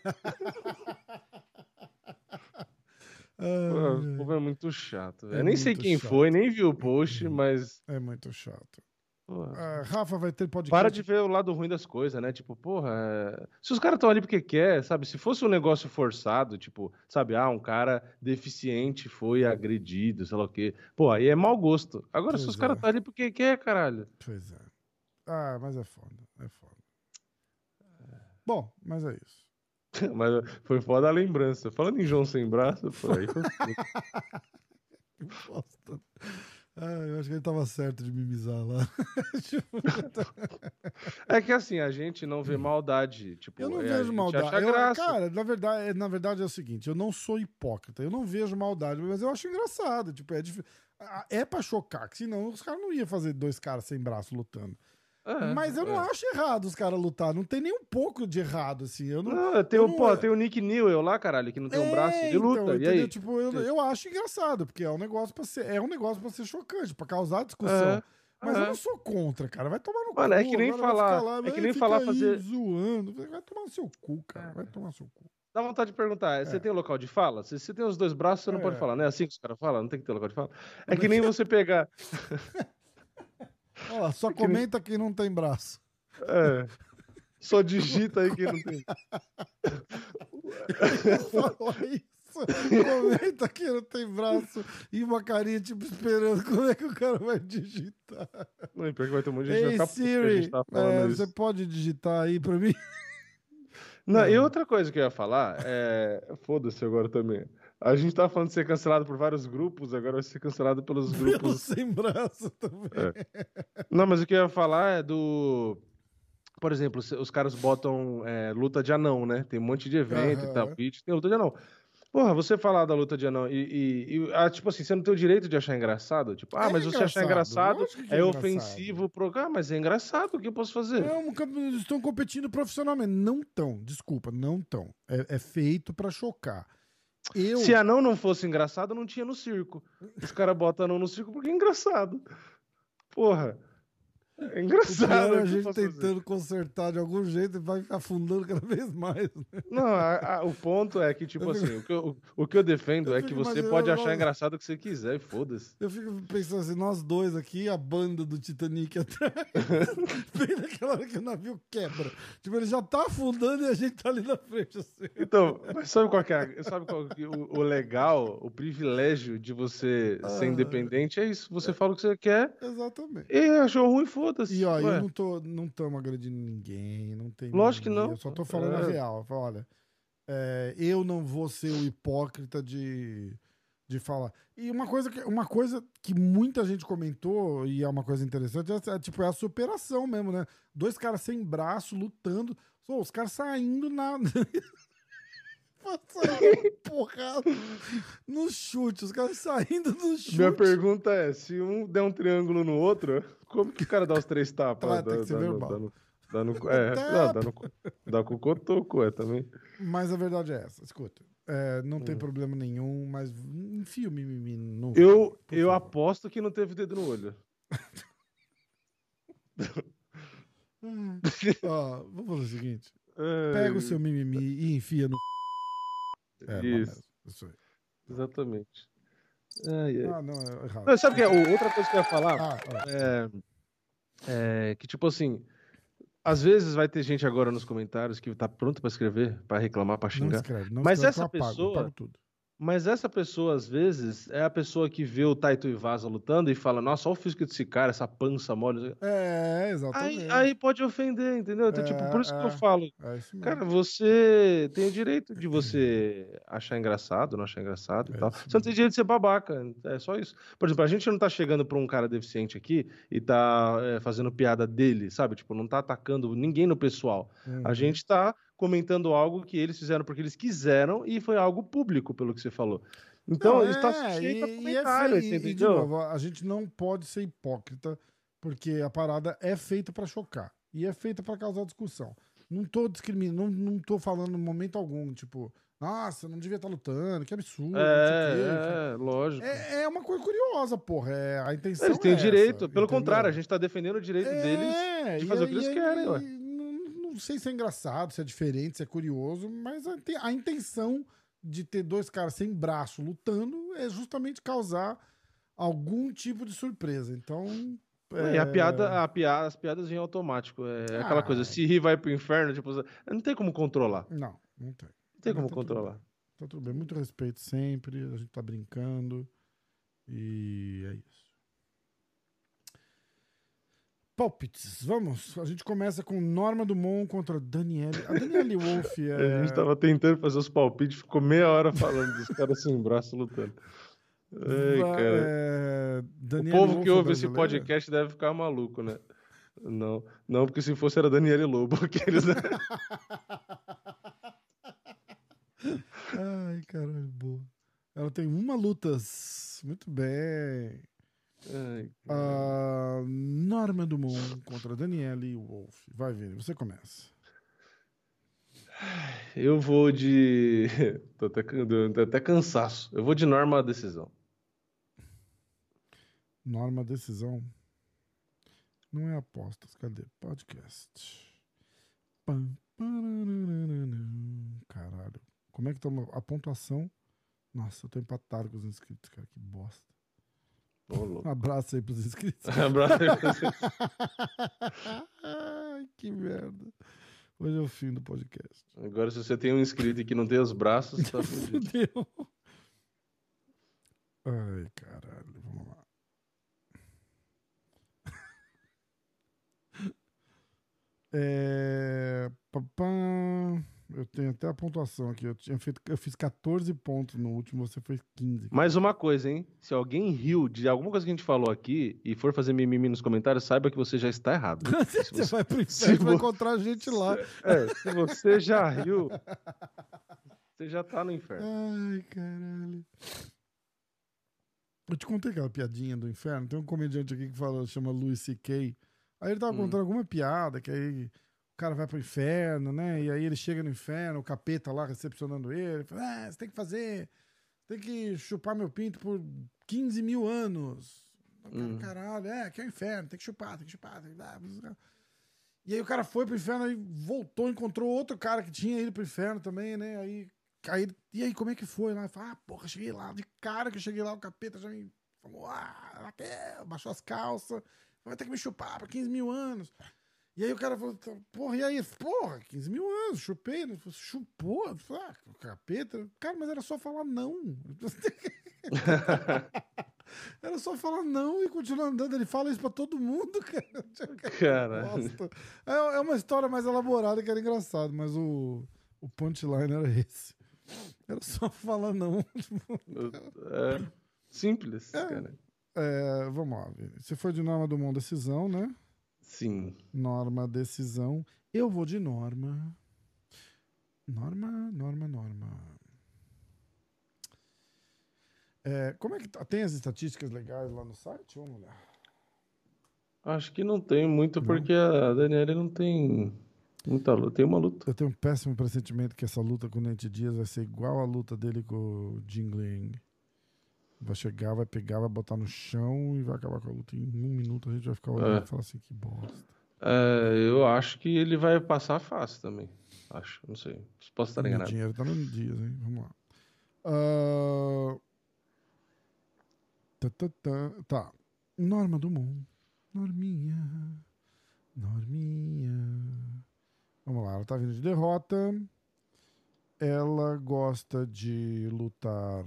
O povo é muito chato. Eu nem sei quem foi, nem vi o post, mas... É muito chato. Rafa vai ter podcast. Para de ver o lado ruim das coisas, né? Tipo, porra, se os caras estão ali porque quer, sabe? Se fosse um negócio forçado, tipo, sabe? Um cara deficiente foi agredido, sei lá o quê. Pô, aí é mau gosto. Agora, se os caras estão ali porque quer, caralho. Pois é. Mas é foda, é foda. Bom, mas é isso. Mas foi foda a lembrança. Falando em João sem braço, por aí foi foda. Que bosta. Eu acho que ele tava certo de mimizar lá. É que assim, a gente não vê maldade. Tipo, Eu não a vejo gente maldade. acha graça. Cara, na verdade é o seguinte, eu não sou hipócrita, eu não vejo maldade, mas eu acho engraçado. Tipo, é pra chocar, que senão os caras não iam fazer dois caras sem braço lutando. Mas eu não acho errado os caras lutar, não tem nem um pouco de errado, assim. Tem o Nick Newell lá, caralho, que não tem um braço, ele luta. Então, e aí? Tipo, eu acho engraçado, porque é um negócio pra ser chocante, pra causar discussão. Mas eu não sou contra, cara. Vai tomar no cu. Mano, é que nem falar. Lá, É que nem falar fazer. Zoando. Vai tomar no seu cu, cara. Vai tomar no seu cu. Dá vontade de perguntar, você tem local de fala? Se você tem os dois braços, você não pode falar, não é assim que os caras falam? Não tem que ter local de fala? É que nem você pegar. Ó, só comenta quem não tem braço. Só digita aí quem não tem. Falou isso. Comenta quem não tem braço e uma carinha tipo esperando como é que o cara vai digitar. Não, pior que vai ter um monte de gente Ei, vai ficar puto que a Siri, gente tá falando você isso. pode digitar aí pra mim? Não, e outra coisa que eu ia falar foda-se agora também. A gente tá falando de ser cancelado por vários grupos, agora vai ser cancelado pelos grupos. Sem braço também. Não, mas o que eu ia falar é do. Por exemplo, os caras botam luta de anão, né? Tem um monte de evento e tal. Tem luta de anão. Porra, você falar da luta de anão tipo assim, você não tem o direito de achar engraçado? Tipo, mas você achar engraçado é ofensivo pro. Mas é engraçado, o que eu posso fazer? Eles estão competindo profissionalmente. Não estão, desculpa, não estão. É feito pra chocar. Se anão não fosse engraçado, não tinha no circo. Os caras botam anão no circo porque é engraçado. Porra. É engraçado. A gente tentando consertar de algum jeito e vai afundando cada vez mais. Né? Não, o ponto é que, tipo assim, o que eu defendo é que você pode achar engraçado o que você quiser e foda-se. Eu fico pensando assim, nós dois aqui, a banda do Titanic atrás, bem naquela hora que o navio quebra. Tipo, ele já tá afundando e a gente tá ali na frente, assim. Então, mas sabe qual que é o legal, o privilégio de você ser independente? É isso, você fala o que você quer. Exatamente. E achou ruim, foda-se. E ó, eu não estamos agredindo ninguém, não tem. Lógico que não. Eu só tô falando a real. Eu falo, olha, eu não vou ser o hipócrita de falar. E uma coisa que muita gente comentou, e é uma coisa interessante, é a superação mesmo, né? Dois caras sem braço, lutando, os caras saindo na. Porrada no chute, os caras saindo do chute. Minha pergunta é, se um der um triângulo no outro, como que o cara dá os 3 tapas? Tem que ser verbal. Dá com o cotoco, também. Mas a verdade é essa, escuta. Não tem problema nenhum, mas enfia o mimimi no... Eu aposto que não teve dedo no olho. Vamos fazer o seguinte. Pega o seu mimimi e enfia no... Isso aí. Exatamente. Não, é errado. Não, sabe o que é? Outra coisa que eu ia falar que, tipo assim, às vezes vai ter gente agora nos comentários que tá pronto pra escrever, pra reclamar, pra xingar. Mas essa pessoa... apago tudo. Mas essa pessoa, às vezes, é a pessoa que vê o Taito Iwasa lutando e fala, nossa, olha o físico desse cara, essa pança mole. Exatamente. Aí pode ofender, entendeu? Então, tipo, por isso que eu falo. Cara, você tem o direito de você achar engraçado, não achar engraçado e tal. Você não tem direito de ser babaca, é só isso. Por exemplo, a gente não tá chegando pra um cara deficiente aqui e tá fazendo piada dele, sabe? Tipo, não tá atacando ninguém no pessoal. A gente tá comentando algo que eles fizeram porque eles quiseram e foi algo público, pelo que você falou. Então, está sujeito a comentário, entendeu? De novo, a gente não pode ser hipócrita, porque a parada é feita pra chocar e é feita pra causar discussão. Não tô discriminando, não tô falando em momento algum, tipo, nossa, não devia estar lutando, que absurdo. Lógico. É uma coisa curiosa, porra. A intenção eles têm essa, direito, pelo entendeu? contrário, a gente tá defendendo o direito deles de fazer o que eles querem, ué. Não sei se é engraçado, se é diferente, se é curioso, mas a intenção de ter dois caras sem braço lutando é justamente causar algum tipo de surpresa. Então. As piadas vêm automático. É aquela coisa, se rir vai pro inferno, tipo, não tem como controlar. Não tem. Não tem como controlar. Tá tudo bem. Muito respeito sempre, a gente tá brincando. E é isso. Palpites, vamos. A gente começa com Norma Dumont contra Daniele. A Daniele Wolf é... A gente tava tentando fazer os palpites, ficou meia hora falando dos caras sem braço lutando. Ai, cara. O Daniele povo Wolf que é ouve esse brasileira? podcast deve ficar maluco, né? Não, porque se fosse era Daniele Lobo, aqueles, né? Ai, caralho, boa. Ela tem uma lutas. Muito bem. Ai, Norma Dumont contra Daniele Wolf. Vai, Vini, você começa. eu vou de. Tô até cansaço. Eu vou de Norma decisão. Norma decisão. Não é apostas. Cadê? Podcast. Caralho. Como é que tá a pontuação? Nossa, eu tô empatado com os inscritos, cara. Que bosta. Um abraço aí pros inscritos. Abraço aí pra vocês. Ai, que merda. Hoje é o fim do podcast. Agora, se você tem um inscrito que não tem os braços, tá fudido. Fudeu. Ai, caralho. Vamos lá. Eu tenho até a pontuação aqui. Eu fiz 14 pontos no último, você fez 15. Mais uma coisa, hein? Se alguém riu de alguma coisa que a gente falou aqui e for fazer mimimi nos comentários, saiba que você já está errado. Você vai pro inferno, vai encontrar a gente lá. Se você já riu, você já tá no inferno. Ai, caralho. Eu te contei aquela piadinha do inferno. Tem um comediante aqui que chama Louis C.K. Aí ele tava contando alguma piada, que aí o cara vai pro inferno, né? E aí ele chega no inferno, o capeta lá recepcionando ele. Fala, você tem que fazer, tem que chupar meu pinto por 15 mil anos. Caralho, aqui é o inferno, tem que chupar, tem que chupar. E aí o cara foi pro inferno, aí voltou, encontrou outro cara que tinha ido pro inferno também, né? Aí, e aí, como é que foi lá? Ele fala, porra, cheguei lá, de cara que eu cheguei lá, o capeta já me falou, baixou as calças. Vai ter que me chupar por 15 mil anos. E aí o cara falou, porra, e aí? Porra, 15 mil anos, chupei. Ele falou, chupou? Capeta. Cara, mas era só falar não. Era só falar não e continuar andando. Ele fala isso pra todo mundo, cara. Caralho. É uma história mais elaborada que era engraçado, mas o punchline era esse. Era só falar não. Simples, cara. Vamos lá, Vini. Você foi de Norma Dumont decisão, né? Sim. Norma decisão. Eu vou de Norma. Norma. Como é que tem as estatísticas legais lá no site? Vamos olhar. Acho que não tem muito, porque a Daniele não tem muita luta. Tem uma luta. Eu tenho um péssimo pressentimento que essa luta com o Nate Diaz vai ser igual a luta dele com o Jingling. Vai chegar, vai pegar, vai botar no chão e vai acabar com a luta. Em 1 minuto a gente vai ficar olhando e falar assim, que bosta. Eu acho que ele vai passar fácil também. Acho, não sei. Posso estar enganado. O dinheiro tá no Dias, hein? Vamos lá. Tá. Norma Dumont. Norminha. Vamos lá, ela tá vindo de derrota. Ela gosta de lutar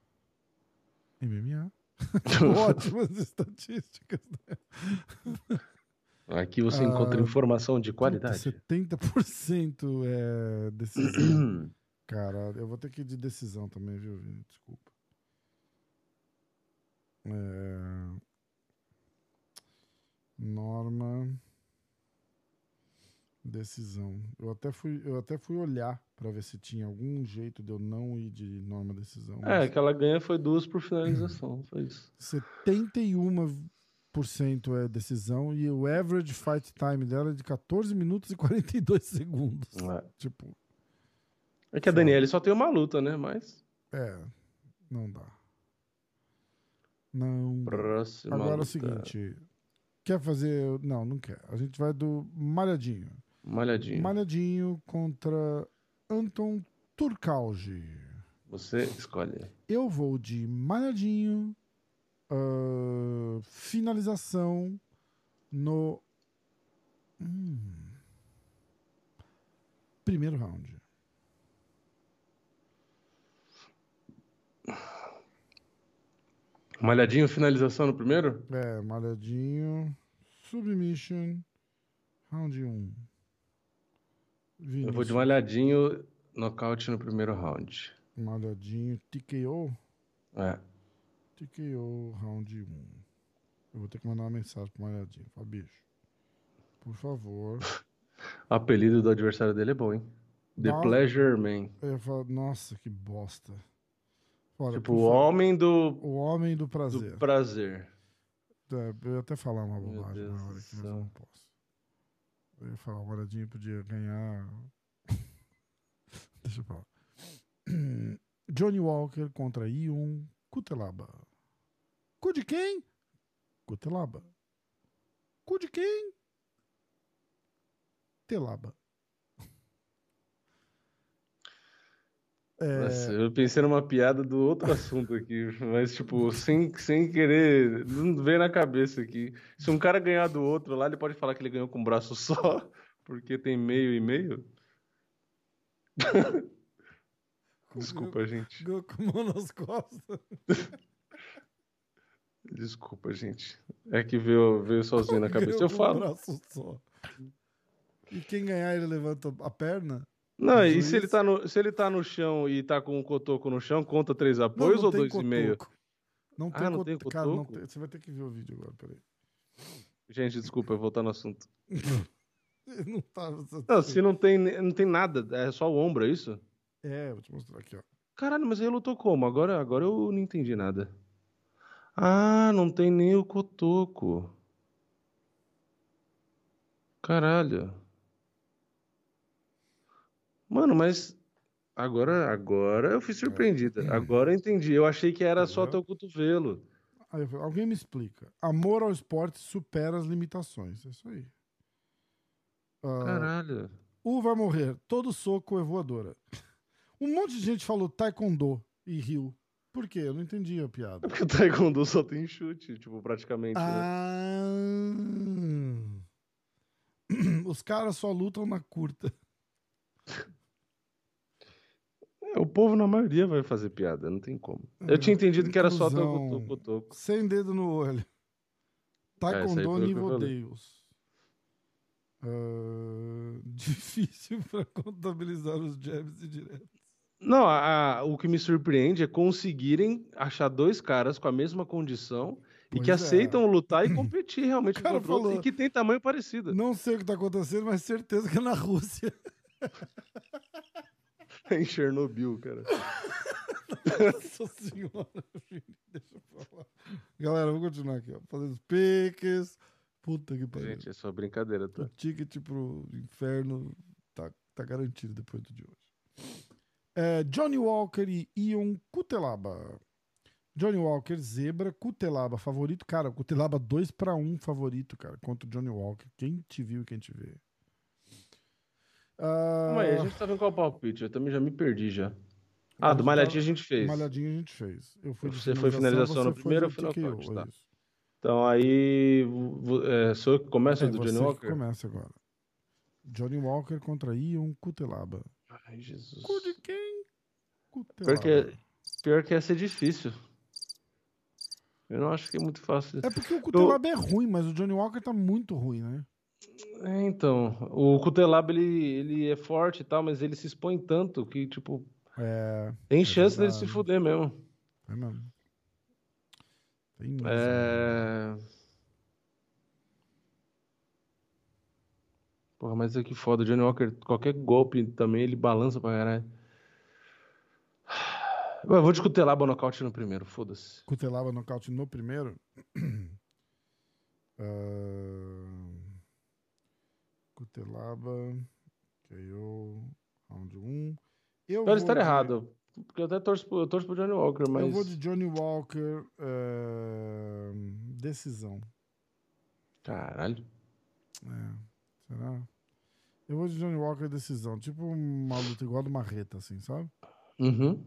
MMA. Ótimas estatísticas. Né? Aqui você encontra informação de qualidade. 70% é decisão. Cara, eu vou ter que ir de decisão também, viu, Vini? Desculpa. Norma. Decisão. Eu até fui olhar pra ver se tinha algum jeito de eu não ir de Norma decisão. Que ela ganha foi 2 por finalização. Foi isso. 71% é decisão e o average fight time dela é de 14 minutos e 42 segundos. Tipo. É que a Daniele só tem uma luta, né? Mas. Não dá. Não. Próxima Agora luta. é o seguinte. Quer fazer. Não quer. A gente vai do Malhadinho. Malhadinho contra Anton Turkalji. Você escolhe. Eu vou de Malhadinho. Finalização no primeiro round. Malhadinho, finalização no primeiro? Malhadinho, Submission. Round 1. Eu vou de malhadinho, nocaute no primeiro round. Malhadinho, TKO. É. TKO, round 1. Eu vou ter que mandar uma mensagem pro Malhadinho. Fala, bicho, por favor. O apelido do adversário dele é bom, hein? The Pleasure Man. Eu falo, nossa, que bosta. Fora, Tipo, o homem do... O homem do prazer. Do prazer. Eu ia até falar uma Meu bobagem Deus na hora do aqui, mas eu céu. não posso. Eu ia falar, o Malhadinho podia ganhar. Deixa eu falar. Johnny Walker contra Ion Cutelaba. Cu de quem? Cutelaba. Cu de quem? Telaba. Nossa, eu pensei numa piada do outro assunto aqui, mas, tipo, sem querer, não veio na cabeça aqui. Se um cara ganhar do outro lá, ele pode falar que ele ganhou com um braço só, porque tem meio e meio? Desculpa, gente. Ganhou com a mão nas costas. Desculpa, gente. É que veio sozinho na cabeça. Ganhou Eu com falo. um braço só. E quem ganhar, ele levanta a perna? Não, e Juiz. se ele tá no chão e tá com o cotoco no chão, conta 3 apoios ou 2,5? Não tem não tem Cara, não cotoco? tem. Você vai ter que ver o vídeo agora, peraí. Gente, desculpa, eu vou voltar no assunto. Não tava. Não, se não tem nada, é só o ombro, é isso? É, vou te mostrar aqui, ó. Caralho, mas ele lutou como? Agora eu não entendi nada. Ah, não tem nem o cotoco. Caralho. Mano, mas agora eu fui surpreendida. Agora eu entendi. Eu achei que era só Entendeu? teu cotovelo. Aí eu falei, alguém me explica. Amor ao esporte supera as limitações. É isso aí. Caralho. Vai morrer. Todo soco é voadora. Um monte de gente falou taekwondo e riu. Por quê? Eu não entendi a piada. Porque o taekwondo só tem chute, tipo, praticamente, né? Os caras só lutam na curta. O povo, na maioria, vai fazer piada, não tem como. Eu tinha entendido que era só teu cotoco. Sem dedo no olho. Isso Taekwondo aí foi o que eu nível falei. Deus. Difícil pra contabilizar os jabs e diretos. Não, o que me surpreende é conseguirem achar 2 caras com a mesma condição e Pois que é. aceitam lutar e competir realmente O cara contra o outro falou, e que tem tamanho parecido. Não sei o que tá acontecendo, mas certeza que é na Rússia. Em Chernobyl, cara. Nossa senhora, filho, deixa eu falar. Galera, vamos continuar aqui, ó. Fazendo os piques. Puta que pariu. Gente, é só brincadeira, tá? O ticket pro inferno tá garantido depois do de hoje. Johnny Walker e Ion Cutelaba. Johnny Walker, zebra. Cutelaba, favorito. Cara, Cutelaba 2-1 favorito, cara, contra o Johnny Walker. Quem te viu e quem te vê. Calma aí, a gente tava em qual palpite? Eu também já me perdi já. Do Malhadinho a gente fez. Malhadinho a gente fez. Eu fui de Você foi finalização no você primeiro, foi eu de fui TKO, nocaute, tá. isso. Então aí, sou eu que começo do Johnny você que Walker? começa agora. Johnny Walker contra Ion Cutelaba. Ai, Jesus. Cu de quem? Cutelaba. Pior que ia ser difícil. Eu não acho que é muito fácil. É porque o Cutelaba é ruim, mas o Johnny Walker tá muito ruim, né? Então, o Cutelaba ele é forte e tal, mas ele se expõe tanto que, tipo, tem chance dele se fuder mesmo. É mesmo. Tem mesmo. Porra, mas é que foda. O Johnny Walker, qualquer golpe também, ele balança pra caralho. Eu vou de Cutelaba nocaute no primeiro, foda-se. Cutelaba nocaute no primeiro. Cutelaba, KO, round 1. Pode estar errado, porque eu até torço pro Johnny Walker, mas... Eu vou de Johnny Walker, decisão. Caralho. Será? Eu vou de Johnny Walker, decisão. Tipo uma luta igual do Marreta, assim, sabe? Uhum.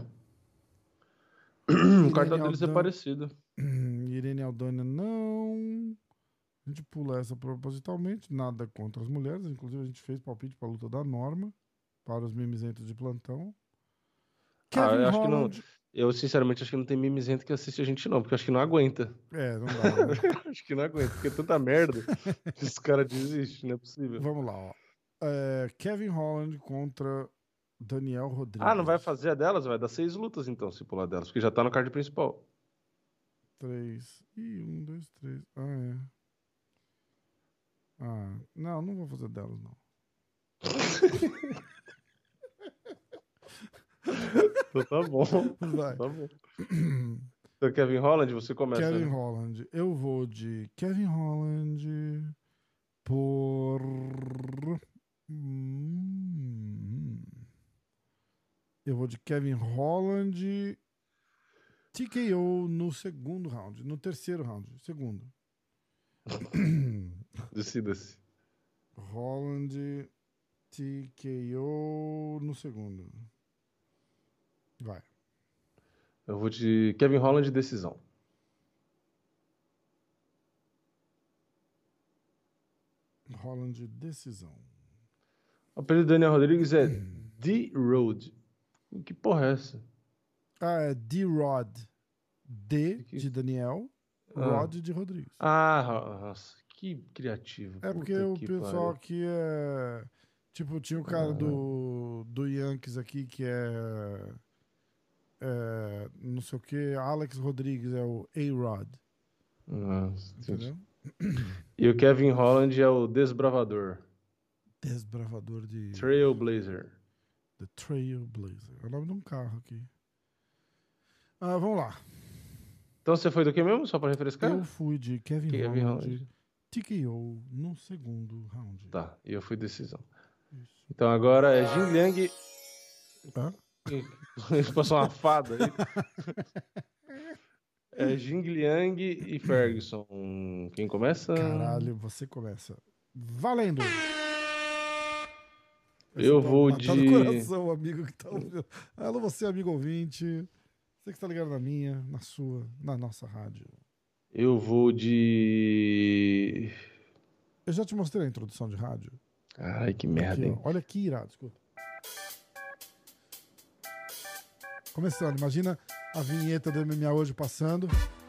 O cartão deles é parecido. Irene Aldana, não. A gente pula essa propositalmente. Nada contra as mulheres. Inclusive, a gente fez palpite pra luta da Norma. Para os mimizentos de plantão. Eu acho que não. Eu, sinceramente, acho que não tem mimizento que assiste a gente, não, porque eu acho que não aguenta. Não dá, né? Acho que não aguenta, porque é tanta merda que os caras desistem, não é possível. Vamos lá, ó. Kevin Holland contra Daniel Rodrigues. Ah, não vai fazer a delas? Vai dar 6 lutas, então, se pular delas, porque já tá no card principal. 3. Ih, 1, 2, 3. Não vou fazer delas, não. Então tá bom. Vai. Tá bom. Então, Kevin Holland, você começa. Kevin né? Holland. Eu vou de Kevin Holland por... Eu vou de Kevin Holland TKO no segundo round. No terceiro round. Segundo. Decida-se. Holland TKO no segundo. Vai. Eu vou de Kevin Holland decisão. Holland decisão. O apelido do Daniel Rodrigues é D-Road. Que porra é essa? É D-Rod. D de Daniel, Rod de Rodrigues. Nossa, que criativo. É porque Puta o que pessoal pariu. aqui é... Tipo, tinha o cara do Yankees aqui que é não sei o que, Alex Rodrigues é o A-Rod. Nossa, Entendeu? E o Kevin Holland é o desbravador. Desbravador de... Trailblazer. The Trailblazer. É o nome de um carro aqui. Vamos lá. Então você foi do que mesmo? Só pra refrescar? Eu fui de Kevin Kevin Holland Holland. TKO no segundo round. Tá, e eu fui decisão. Isso. Então agora é Jing Liang. Hã? Passou uma fada aí. É Jing Liang e Ferguson. Quem começa? Caralho, você começa. Valendo! Eu vou matar de... no coração, amigo que tá ouvindo. Alô, você, amigo ouvinte. Você que está ligado na minha, na sua, na nossa rádio. Eu vou de... Eu já te mostrei a introdução de rádio. Ai, que merda, Aqui, hein? ó. Olha aqui, irado, escuta. Começando, imagina a vinheta do MMA hoje passando.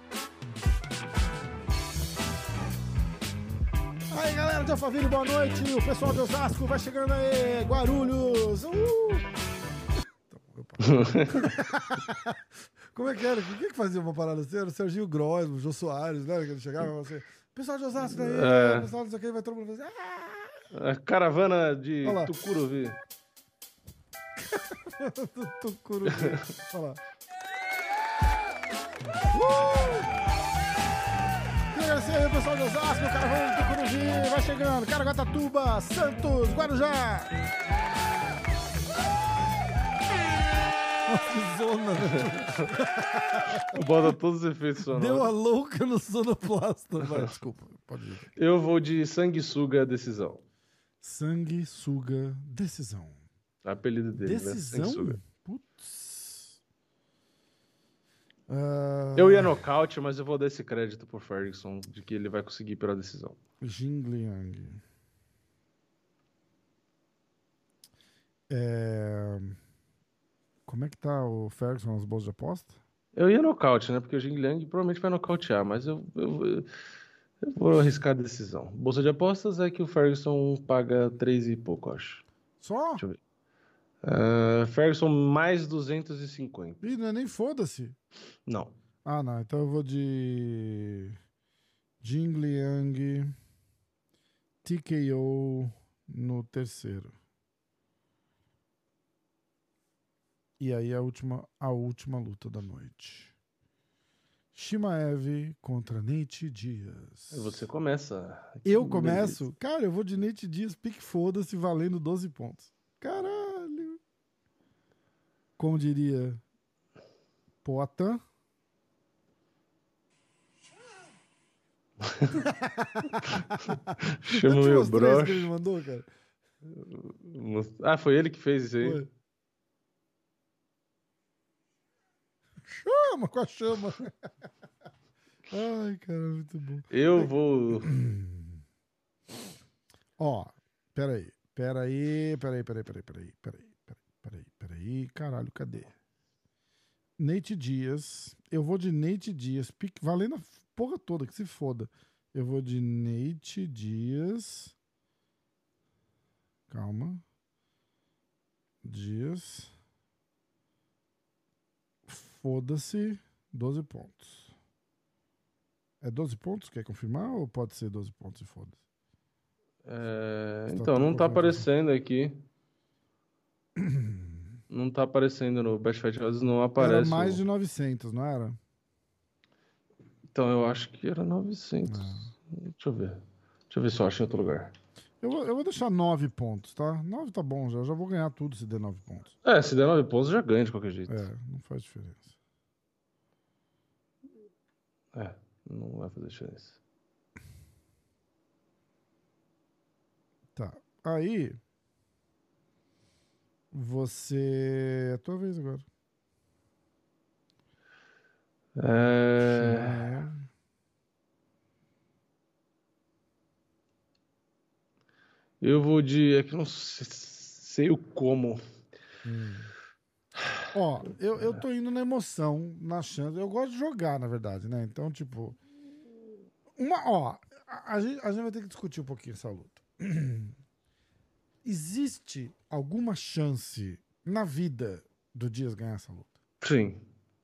Aí, galera de Alphaville, boa noite. O pessoal de Osasco vai chegando aí. Guarulhos. Como é que era? Quem que fazia uma parada assim? Era o Serginho Gross, o Jô Soares, né? Que ele chegava assim, pessoal de Osasco daí, pessoal não sei o que, vai todo mundo fazer. A caravana de Olha lá. Tucuruvi. Tucuruvi. Olha lá. Queria agradecer aí, pessoal de Osasco, caravana de Tucuruvi, vai chegando. Caraguatatuba, Santos, Guarujá. Que zona, né? Bota todos os efeitos sonoros. Deu a louca no sonoplasta. Vai, desculpa, pode ir. Eu vou de Sanguessuga decisão. Sanguessuga, decisão. Apelido dele, né? Decisão? Sanguessuga. Putz. Eu ia nocaute, mas eu vou dar esse crédito pro Ferguson de que ele vai conseguir pela decisão. Jing Liang. Como é que tá o Ferguson nas bolsas de aposta? Eu ia nocaute, né? Porque o Jing Liang provavelmente vai nocautear, mas eu vou arriscar a decisão. Bolsa de apostas é que o Ferguson paga 3 e pouco, acho. Só? Deixa eu ver. Ferguson mais 250. Ih, não é nem foda-se. Não. Não. Então eu vou de Jing Liang TKO no terceiro. E aí a última luta da noite. Chimaev contra Nate Diaz. Você começa. Eu Que começo? beleza. Cara, eu vou de Nate Diaz, pique foda-se, valendo 12 pontos. Caralho! Como diria Poatan. Chama Eu te meu mostrei isso que broche. ele me mandou, cara. Foi ele que fez isso aí? Foi. Chama com a chama. Ai, cara, muito bom. Eu vou. Ó, peraí. Caralho, cadê? Nate Diaz. Eu vou de Nate Diaz. Valendo a porra toda, que se foda. Eu vou de Nate Diaz. Calma. Dias. Foda-se. 12 pontos. É 12 pontos? Quer confirmar ou pode ser 12 pontos e foda-se? Então, não tá aparecendo aqui. Não tá aparecendo no Best Fight Odds, não aparece. Era mais de 900, não era? Então, eu acho que era 900. Deixa eu ver. Deixa eu ver se eu acho em outro lugar. Eu vou deixar 9 pontos, tá? 9 tá bom já. Eu já vou ganhar tudo se der 9 pontos. Se der 9 pontos, já ganha de qualquer jeito. Não faz diferença. Não vai fazer diferença. Tá. Aí... Você... É a tua vez agora. Eu vou de... É que eu não sei o como. Ó, eu tô indo na emoção, na chance. Eu gosto de jogar, na verdade, né? Então, tipo... A gente vai ter que discutir um pouquinho essa luta. Existe alguma chance na vida do Dias ganhar essa luta? Sim.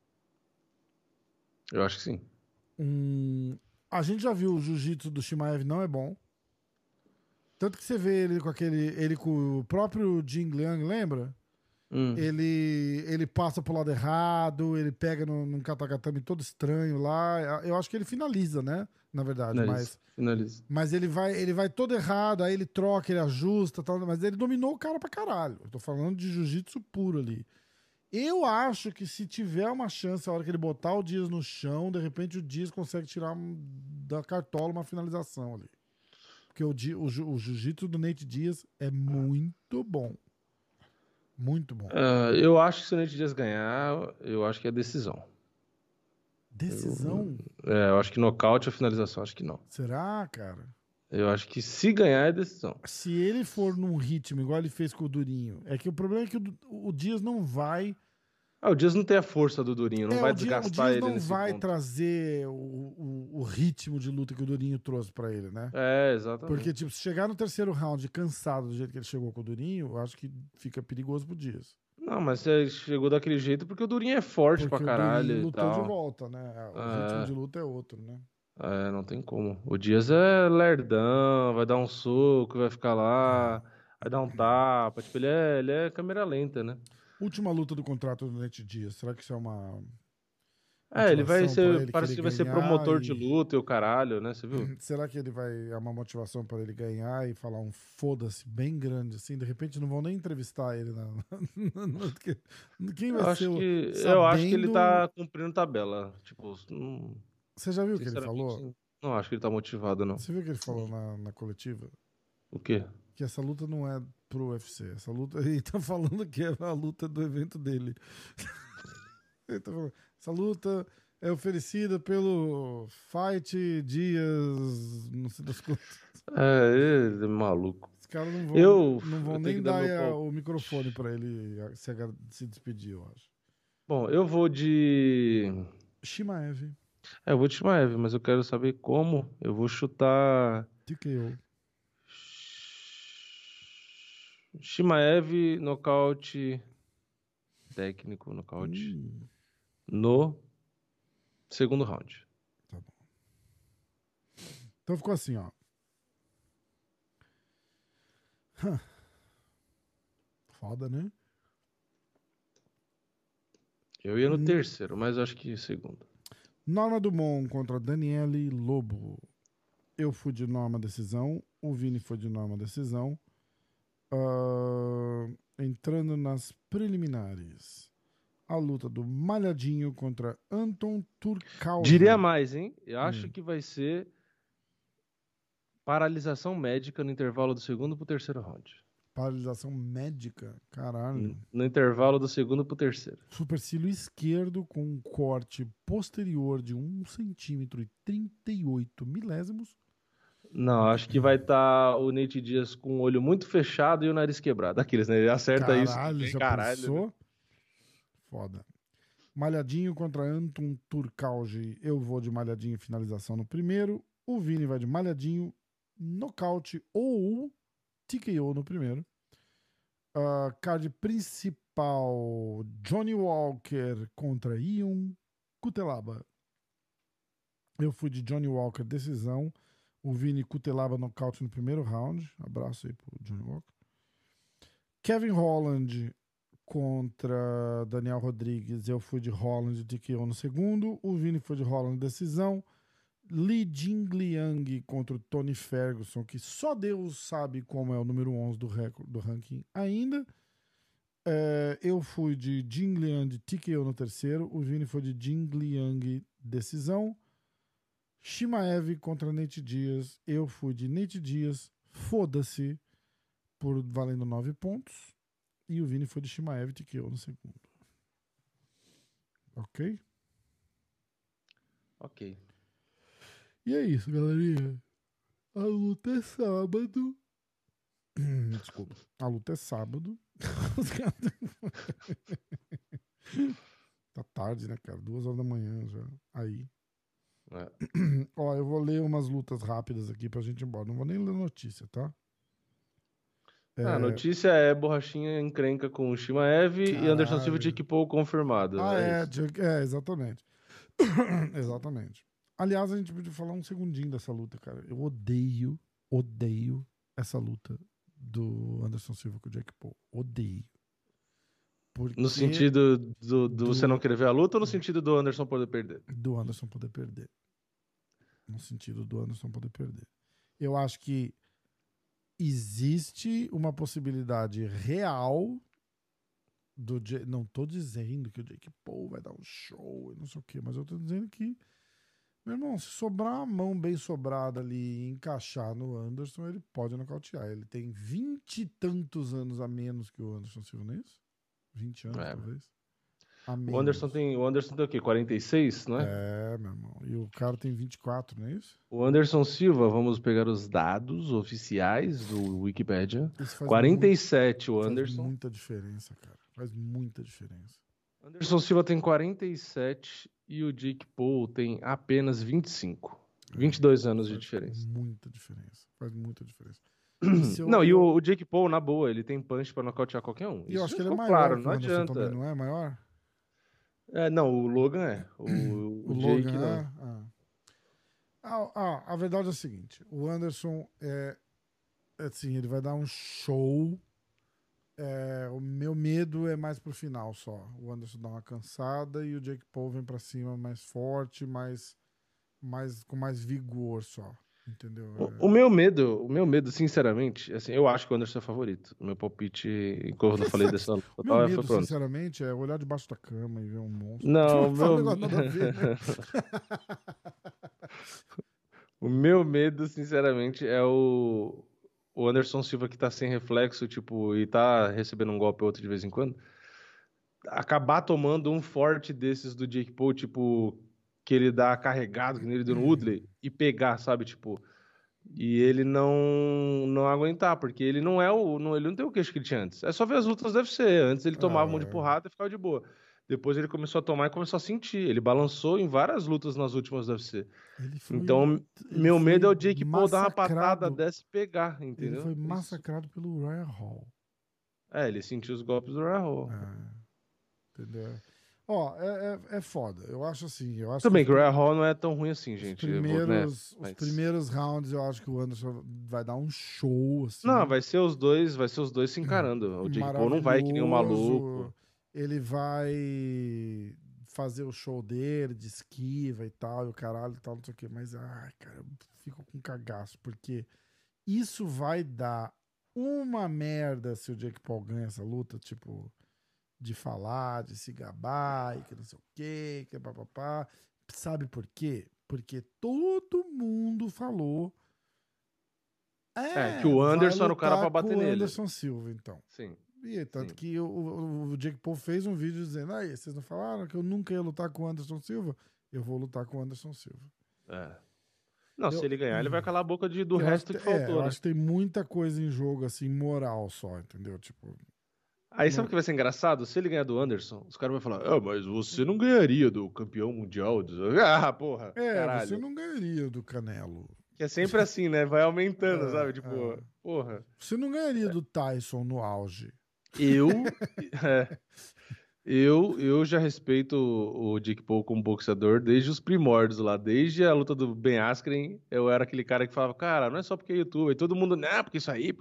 Eu acho que sim. A gente já viu o jiu-jitsu do Chimaev, não é bom. Tanto que você vê ele com o próprio Jing Liang, lembra? Ele passa pro lado errado, ele pega num katagatame todo estranho lá. Eu acho que ele finaliza, né? Na verdade, finaliza. Mas ele vai todo errado, aí ele troca, ele ajusta, tal, mas ele dominou o cara pra caralho. Eu tô falando de jiu-jitsu puro ali. Eu acho que se tiver uma chance, a hora que ele botar o Dias no chão, de repente o Dias consegue tirar da cartola uma finalização ali. Porque o jiu-jitsu do Nate Diaz é muito bom. Muito bom. Eu acho que se o Nate Diaz ganhar, eu acho que é decisão. Decisão? Eu acho que nocaute ou finalização, acho que não. Será, cara? Eu acho que se ganhar é decisão. Se ele for num ritmo igual ele fez com o Durinho, é que o problema é que o Dias não vai... O Dias não tem a força do Durinho, não vai desgastar ele nesse ponto. O Dias não vai trazer o ritmo de luta que o Durinho trouxe pra ele, né? Exatamente. Porque, tipo, se chegar no terceiro round cansado do jeito que ele chegou com o Durinho, eu acho que fica perigoso pro Dias. Não, mas você chegou daquele jeito porque o Durinho é forte pra caralho. O Durinho lutou de volta, né? O ritmo de luta é outro, né? Não tem como. O Dias é lerdão, vai dar um soco, vai ficar lá, vai dar um tapa. Tipo, ele é câmera lenta, né? Última luta do contrato do Nate Diaz, será que isso é uma... ele vai ser, parece que vai ser promotor de luta e o caralho, né? Você viu? Será que ele vai, é uma motivação para ele ganhar e falar um foda-se bem grande, assim? De repente não vão nem entrevistar ele. Quem vai ser eu acho que ele tá cumprindo tabela. Tipo, você já viu o que ele falou? Não acho que ele tá motivado, não. Você viu o que ele falou na coletiva? O quê? Que essa luta não é pro UFC. Essa luta, ele tá falando que é a luta do evento dele. Ele tá falando, essa luta é oferecida pelo Fight Dias, não sei das quantas. Ele é maluco. Os caras não vão nem dar o microfone pra ele se despedir, eu acho. Bom, eu vou de... Chimaev. Eu vou de Chimaev, mas eu quero saber como. Eu vou chutar... TKO. Chimaev, nocaute técnico, nocaute no segundo round. Tá bom. Então ficou assim, ó. Foda, né? Eu ia no terceiro, mas acho que segundo. Norma Dumont contra Daniele Lobo. Eu fui de Norma decisão. O Vini foi de Norma decisão. Entrando nas preliminares, a luta do Malhadinho contra Anton Turkalj. Diria mais, hein? Eu acho que vai ser paralisação médica no intervalo do segundo pro terceiro round. Paralisação médica? Caralho. No intervalo do segundo pro terceiro. Supercílio esquerdo com um corte posterior de 1 centímetro e 38 milésimos. Não, acho que vai estar o Nate Diaz com o olho muito fechado e o nariz quebrado. Aqueles, né? Ele acerta caralho, isso. Já caralho, pensou? né? Foda. Malhadinho contra Anton Turkalji. Eu vou de Malhadinho finalização no primeiro. O Vini vai de Malhadinho, nocaute ou TKO no primeiro. Card principal, Johnny Walker contra Ion Cutelaba. Eu fui de Johnny Walker, decisão. O Vini Cutelaba, nocaute no primeiro round. Abraço aí pro Johnny Walker. Kevin Holland contra Daniel Rodrigues. Eu fui de Holland, TKO no segundo. O Vini foi de Holland, decisão. Li Jingliang contra o Tony Ferguson, que só Deus sabe como é o número 11 do ranking ainda. Eu fui de Jingliang TKO no terceiro. O Vini foi de Jingliang decisão. Shimaev contra Nate Diaz. Eu fui de Nate Diaz, foda-se, por valendo 9 pontos. E o Vini foi de Shimaev TKO no segundo. Ok? Ok. E é isso, galerinha. A luta é sábado. Desculpa. A luta é sábado. Tá tarde, né, cara? 2 horas da manhã já. Aí. Ó, eu vou ler umas lutas rápidas aqui pra gente ir embora. Não vou nem ler notícia, tá? A notícia é borrachinha encrenca com o Shimaev e Anderson Silva de Paul confirmado. Exatamente. Exatamente. Aliás, a gente podia falar um segundinho dessa luta, cara. Eu odeio essa luta do Anderson Silva com o Jake Paul. Odeio. Porque no sentido do você não querer ver a luta ou no sentido do Anderson poder perder? Do Anderson poder perder. No sentido do Anderson poder perder. Eu acho que existe uma possibilidade real do não tô dizendo que o Jake Paul vai dar um show e não sei o que, mas eu tô dizendo que, meu irmão, se sobrar uma mão bem sobrada ali e encaixar no Anderson, ele pode nocautear. Ele tem 20 e tantos anos a menos que o Anderson Silva, não é isso? 20 anos, talvez. O Anderson tem o quê? 46, não é? É, meu irmão. E o cara tem 24, não é isso? O Anderson Silva, vamos pegar os dados oficiais do Wikipedia. 47 o Anderson. Faz muita diferença, cara. Faz muita diferença. Anderson Silva tem 47 e o Jake Paul tem apenas 25. 22 anos de diferença. Muita diferença. Faz muita diferença. Não, e o Jake Paul, na boa, ele tem punch pra nocautear qualquer um. E eu acho que ele é maior, claro, não adianta. Também, não é maior? Não, o Logan é. O Jake Logan não. A verdade é a seguinte: o Anderson assim, ele vai dar um show. O meu medo é mais pro final só. O Anderson dá uma cansada e o Jake Paul vem pra cima mais forte, com mais vigor só. Entendeu? O meu medo, sinceramente, assim, eu acho que o Anderson é favorito. O meu palpite, quando eu falei dessa luta, o meu medo, sinceramente, é olhar debaixo da cama e ver um monstro. Não, o meu medo, sinceramente, é o Anderson Silva que tá sem reflexo, tipo, e tá recebendo um golpe ou outro de vez em quando, acabar tomando um forte desses do Jake Paul, tipo, que ele dá carregado, que ele deu no Woodley, e pegar, sabe, tipo, e ele não aguentar, porque ele não ele não tem o queixo que ele tinha antes. É só ver as lutas do UFC. Antes ele tomava um monte de porrada e ficava de boa. Depois ele começou a tomar e começou a sentir. Ele balançou em várias lutas nas últimas do UFC. Então, meu medo é o Jake Paul dar uma patada dessa e pegar, entendeu? Ele foi massacrado pelo Ryan Hall. Ele sentiu os golpes do Ryan Hall. Entendeu? É foda. Eu acho assim. Tudo bem que o Ryan Hall não é tão ruim assim, gente. Os primeiros rounds eu acho que o Anderson vai dar um show. Assim. Não, vai ser os dois se encarando. O Jake Paul não vai que nem um maluco. Ele vai fazer o show dele, de esquiva e tal, e o caralho e tal, não sei o que. Mas, cara, eu fico com cagaço, porque isso vai dar uma merda se o Jake Paul ganha essa luta, tipo, de falar, de se gabar, e que não sei o que papapá. Sabe por quê? Porque todo mundo falou. Que o Anderson era o cara pra bater nele. O Anderson Silva, então. Sim. E tanto que o Jake Paul fez um vídeo dizendo: vocês não falaram que eu nunca ia lutar com o Anderson Silva? Eu vou lutar com o Anderson Silva. Não, se ele ganhar, ele vai calar a boca do resto que faltou. Eu acho que tem muita coisa em jogo, assim, moral só, entendeu? Tipo. Aí sabe o que vai ser engraçado? Se ele ganhar do Anderson, os caras vão falar, mas você não ganharia do campeão mundial. Ah, porra, caralho. Você não ganharia do Canelo. Que é sempre assim, né? Vai aumentando, sabe? Tipo, porra. Você não ganharia do Tyson no auge. Eu já respeito o Jake Paul como boxeador desde os primórdios lá. Desde a luta do Ben Askren, eu era aquele cara que falava, cara, não é só porque é YouTube. Aí todo mundo, não, porque isso aí,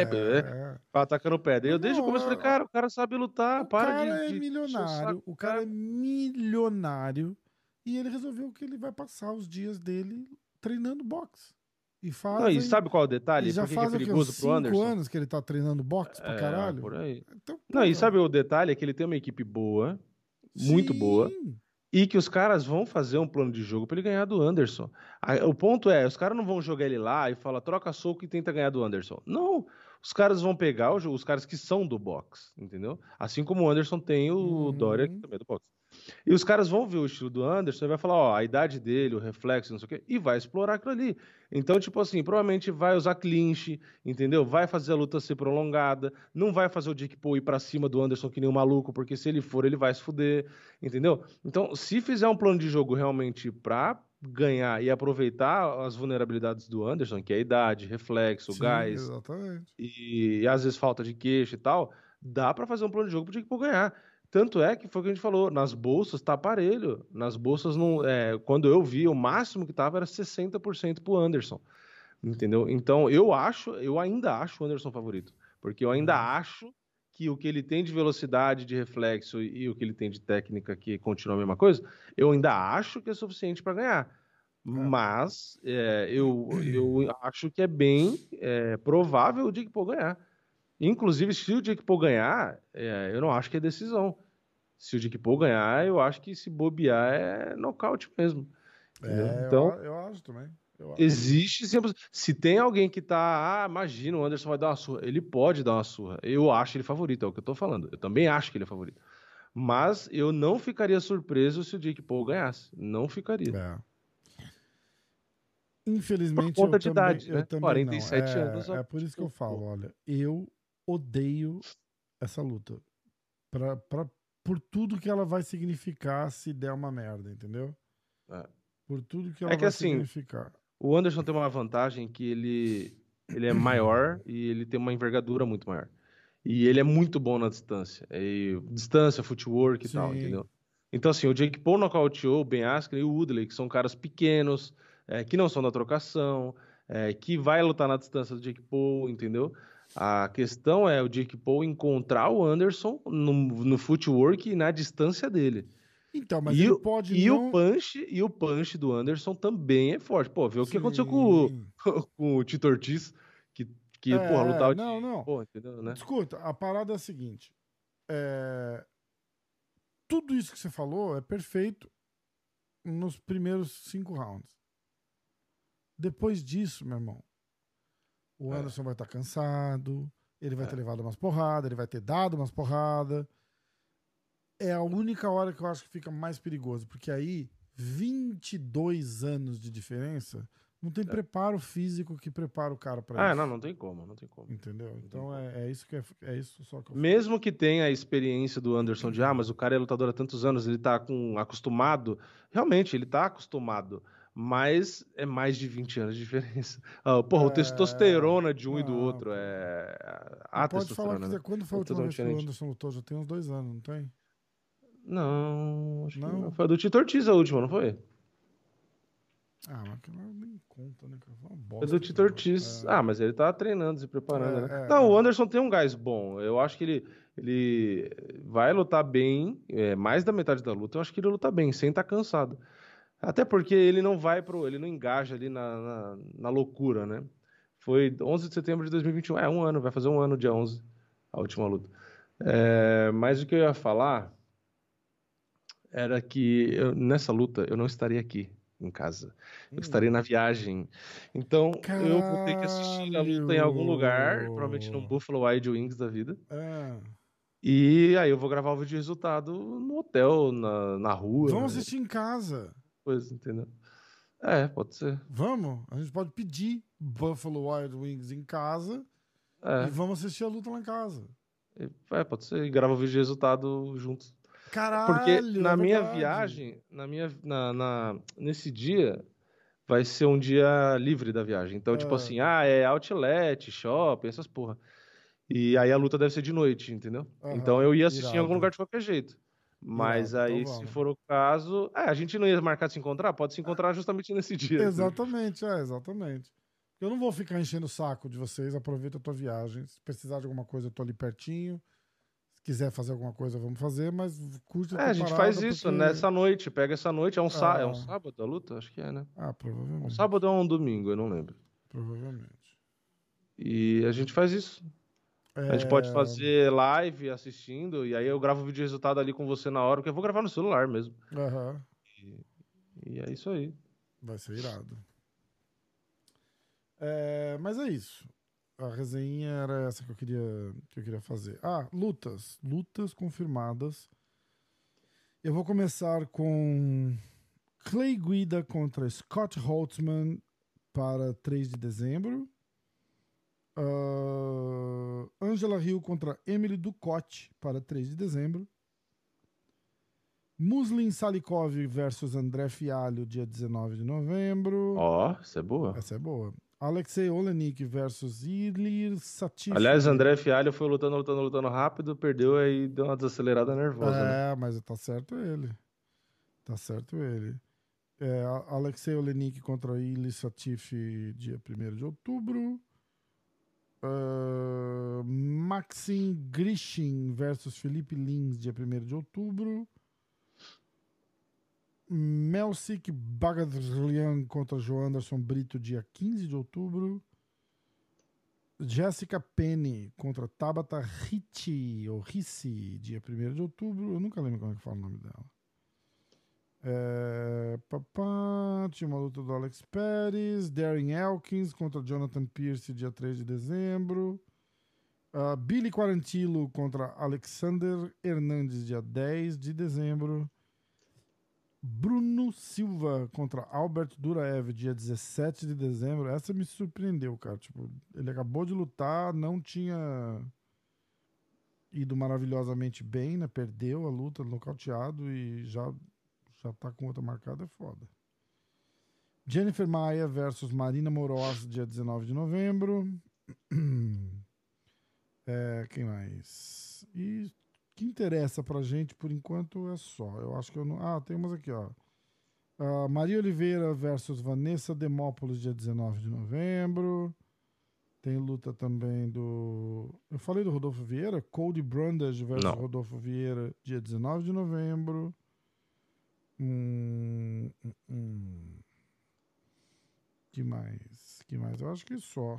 ficava atacando o pé. Daí eu desde o começo falei, cara, o cara sabe lutar, milionário. O cara é milionário. E ele resolveu que ele vai passar os dias dele treinando boxe. E sabe qual é o detalhe? Já Por que é perigoso pro Anderson? 5 anos que ele tá treinando boxe pra caralho. Por aí. Então, e sabe o detalhe? É que ele tem uma equipe boa, muito boa, e que os caras vão fazer um plano de jogo pra ele ganhar do Anderson. O ponto é, os caras não vão jogar ele lá e falar, troca soco e tenta ganhar do Anderson. Não, os caras vão pegar os caras que são do boxe, entendeu? Assim como o Anderson tem o Dória, que também é do boxe. E os caras vão ver o estilo do Anderson e vai falar, a idade dele, o reflexo, não sei o quê, e vai explorar aquilo ali. Então, tipo assim, provavelmente vai usar clinch, entendeu? Vai fazer a luta ser prolongada, não vai fazer o Jake Paul ir pra cima do Anderson que nem um maluco, porque se ele for, ele vai se fuder, entendeu? Então, se fizer um plano de jogo realmente pra ganhar e aproveitar as vulnerabilidades do Anderson, que é a idade, reflexo, gás, exatamente. E às vezes falta de queixo e tal, dá pra fazer um plano de jogo pro Jake Paul ganhar. Tanto é que foi o que a gente falou, nas bolsas tá aparelho. Nas bolsas, quando eu vi, o máximo que tava era 60% pro Anderson. Entendeu? Então, eu ainda acho o Anderson favorito. Porque eu ainda acho que o que ele tem de velocidade, de reflexo e o que ele tem de técnica, que continua a mesma coisa, eu ainda acho que é suficiente para ganhar. Mas eu acho que é bem provável o Jake Paul ganhar. Inclusive, se o Jake Paul ganhar, eu não acho que é decisão. Se o Jake Paul ganhar, eu acho que se bobear é nocaute mesmo. Então, eu acho também. Existe sempre. Se tem alguém que tá. Imagina, o Anderson vai dar uma surra. Ele pode dar uma surra. Eu acho ele favorito, é o que eu tô falando. Eu também acho que ele é favorito. Mas eu não ficaria surpreso se o Jake Paul ganhasse. Não ficaria. Infelizmente, por conta de idade, eu né? também 47 não. anos. É por isso que eu falo, olha, eu odeio essa luta. Por tudo que ela vai significar se der uma merda, entendeu? Por tudo que ela vai significar. O Anderson tem uma vantagem que ele é maior e ele tem uma envergadura muito maior. E ele é muito bom na distância. Distância, footwork e tal, entendeu? Então, assim, o Jake Paul nocauteou o Ben Askren e o Woodley, que são caras pequenos, que não são da trocação, que vai lutar na distância do Jake Paul, entendeu? A questão é o Jake Paul encontrar o Anderson no footwork e na distância dele. Então, mas ele pode o punch do Anderson também é forte. Pô, vê o que aconteceu com o Tito Ortiz, que porra, lutava Não. Pô, entendeu, né? Escuta, a parada é a seguinte. Tudo isso que você falou é perfeito nos primeiros 5 rounds. Depois disso, meu irmão, o Anderson vai estar cansado, ele vai ter levado umas porradas, ele vai ter dado umas porradas. É a única hora que eu acho que fica mais perigoso, porque aí 22 anos de diferença, não tem preparo físico que prepara o cara pra isso. Não tem como. Entendeu? Então é isso que é isso só que eu Mesmo que tenha a experiência do Anderson de, mas o cara é lutador há tantos anos, ele tá acostumado. Realmente, ele tá acostumado. Mas é mais de 20 anos de diferença. O testosterona de um e do outro a pode falar que quando foi a última vez que o Anderson lutou? Já tem uns 2 anos, não tem? Não, acho que não. Foi a do Tito Ortiz a última, não foi? Mas aquilo nem conta, né? Foi uma bosta. Foi do Tito Ortiz. Mas ele tá treinando, se preparando, né? O Anderson tem um gás bom. Eu acho que ele vai lutar bem, mais da metade da luta. Eu acho que ele luta bem, sem estar cansado. Até porque ele não ele não engaja ali na loucura, né? Foi 11 de setembro de 2021. Um ano, vai fazer um ano, dia 11, a última luta. Mas o que eu ia falar era que nessa luta eu não estaria aqui em casa. Eu estaria na viagem. Então, eu vou ter que assistir a luta em algum lugar, provavelmente num Buffalo Wild Wings da vida. E aí eu vou gravar o vídeo de resultado no hotel, na rua. Vamos assistir em casa. Coisa, entendeu? Pode ser. Vamos? A gente pode pedir Buffalo Wild Wings em casa e vamos assistir a luta lá em casa. Pode ser. E grava o vídeo de resultado juntos. Caralho, Porque na é minha verdade. viagem, nesse dia, vai ser um dia livre da viagem. Então, tipo assim, é outlet, shopping, essas porra. E aí a luta deve ser de noite, entendeu? Então eu ia assistir em algum irado. lugar de qualquer jeito. Mas Irado, então aí, se vamos. for o caso... a gente não ia marcar de se encontrar? Pode se encontrar justamente nesse dia. Exatamente, exatamente. Eu não vou ficar enchendo o saco de vocês, aproveita a tua viagem. Se precisar de alguma coisa, eu tô ali pertinho. Se quiser fazer alguma coisa, vamos fazer, mas curte a tua A gente parada, faz isso porque... nessa noite. Pega essa noite. É um sábado a luta? Acho que é, né? Provavelmente. Um sábado ou um domingo, eu não lembro. Provavelmente. E a gente faz isso. A gente pode fazer live assistindo, e aí eu gravo o vídeo de resultado ali com você na hora, porque eu vou gravar no celular mesmo. E é isso aí. Vai ser irado. Mas é isso. A resenha era essa que eu queria fazer. Lutas. Lutas confirmadas. Eu vou começar com Clay Guida contra Scott Holtzman para 3 de dezembro. Angela Hill contra Emily Ducote para 3 de dezembro. Muslin Salikov versus André Fialho, dia 19 de novembro. Essa é boa. Essa é boa. Alexei Olenik versus Ilir Satif. Aliás, André Fialho foi lutando rápido, perdeu aí deu uma desacelerada nervosa. Né? Mas tá certo ele. Alexei Olenik contra Ilir Satif, dia 1º de outubro. Maxim Grishin versus Felipe Lins, dia 1º de outubro. Melsik Bagadlian contra Joanderson Brito, dia 15 de outubro. Jessica Penny contra Tabata Ricci, ou Ricci, dia 1º de outubro. Eu nunca lembro como é que fala o nome dela. Tinha uma luta do Alex Pérez. Darren Elkins contra Jonathan Pierce, dia 3 de dezembro. Billy Quarantillo contra Alexander Hernandes, dia 10 de dezembro. Bruno Silva contra Albert Duraev, dia 17 de dezembro. Essa me surpreendeu, cara. Tipo, ele acabou de lutar, não tinha ido maravilhosamente bem, né? Perdeu a luta, nocauteado, e já tá com outra marcada, é foda. Jennifer Maia versus Marina Moroz, dia 19 de novembro. Quem mais? E que interessa pra gente, por enquanto, é só. Eu acho que eu não... tem umas aqui, ó. Maria Oliveira versus Vanessa Demópolis, dia 19 de novembro. Tem luta também do... Eu falei do Rodolfo Vieira? Cody Brundage versus Rodolfo Vieira, dia 19 de novembro. Que mais? Eu acho que só.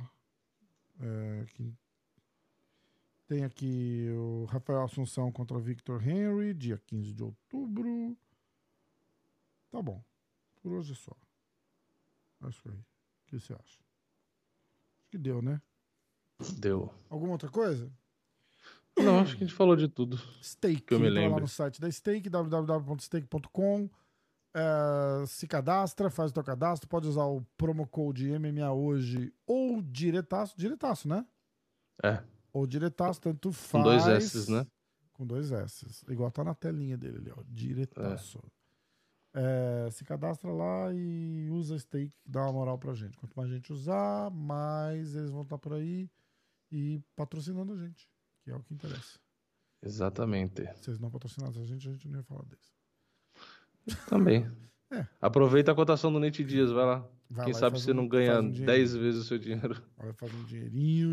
Tem aqui o Rafael Assunção contra Victor Henry, dia 15 de outubro. Tá bom. Por hoje é só. Acho aí. O que você acha? Acho que deu, né? Deu. Alguma outra coisa? Não, acho que a gente falou de tudo. Steak. Que eu me lembro. Lá no site da Steak, www.steak.com. Se cadastra, faz o teu cadastro. Pode usar o promo code MMA hoje ou diretaço. Diretaço, né? Ou diretaço, tanto faz. Com 2 S's, né? Com 2 S's. Igual tá na telinha dele ali, ó. Diretaço. Se cadastra lá e usa Steak, dá uma moral pra gente. Quanto mais gente usar, mais eles vão estar por aí e patrocinando a gente, que é o que interessa. Exatamente. Se vocês não patrocinassem a gente não ia falar disso. Também. Aproveita a cotação do Nate Dias, vai lá. Quem sabe você não ganha 10 vezes o seu dinheiro. Vai fazer um dinheirinho.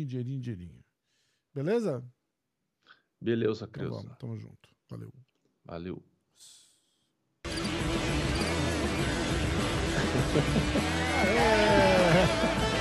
Beleza? Beleza, Então Creuza. vamos, tamo junto. Valeu. Aê!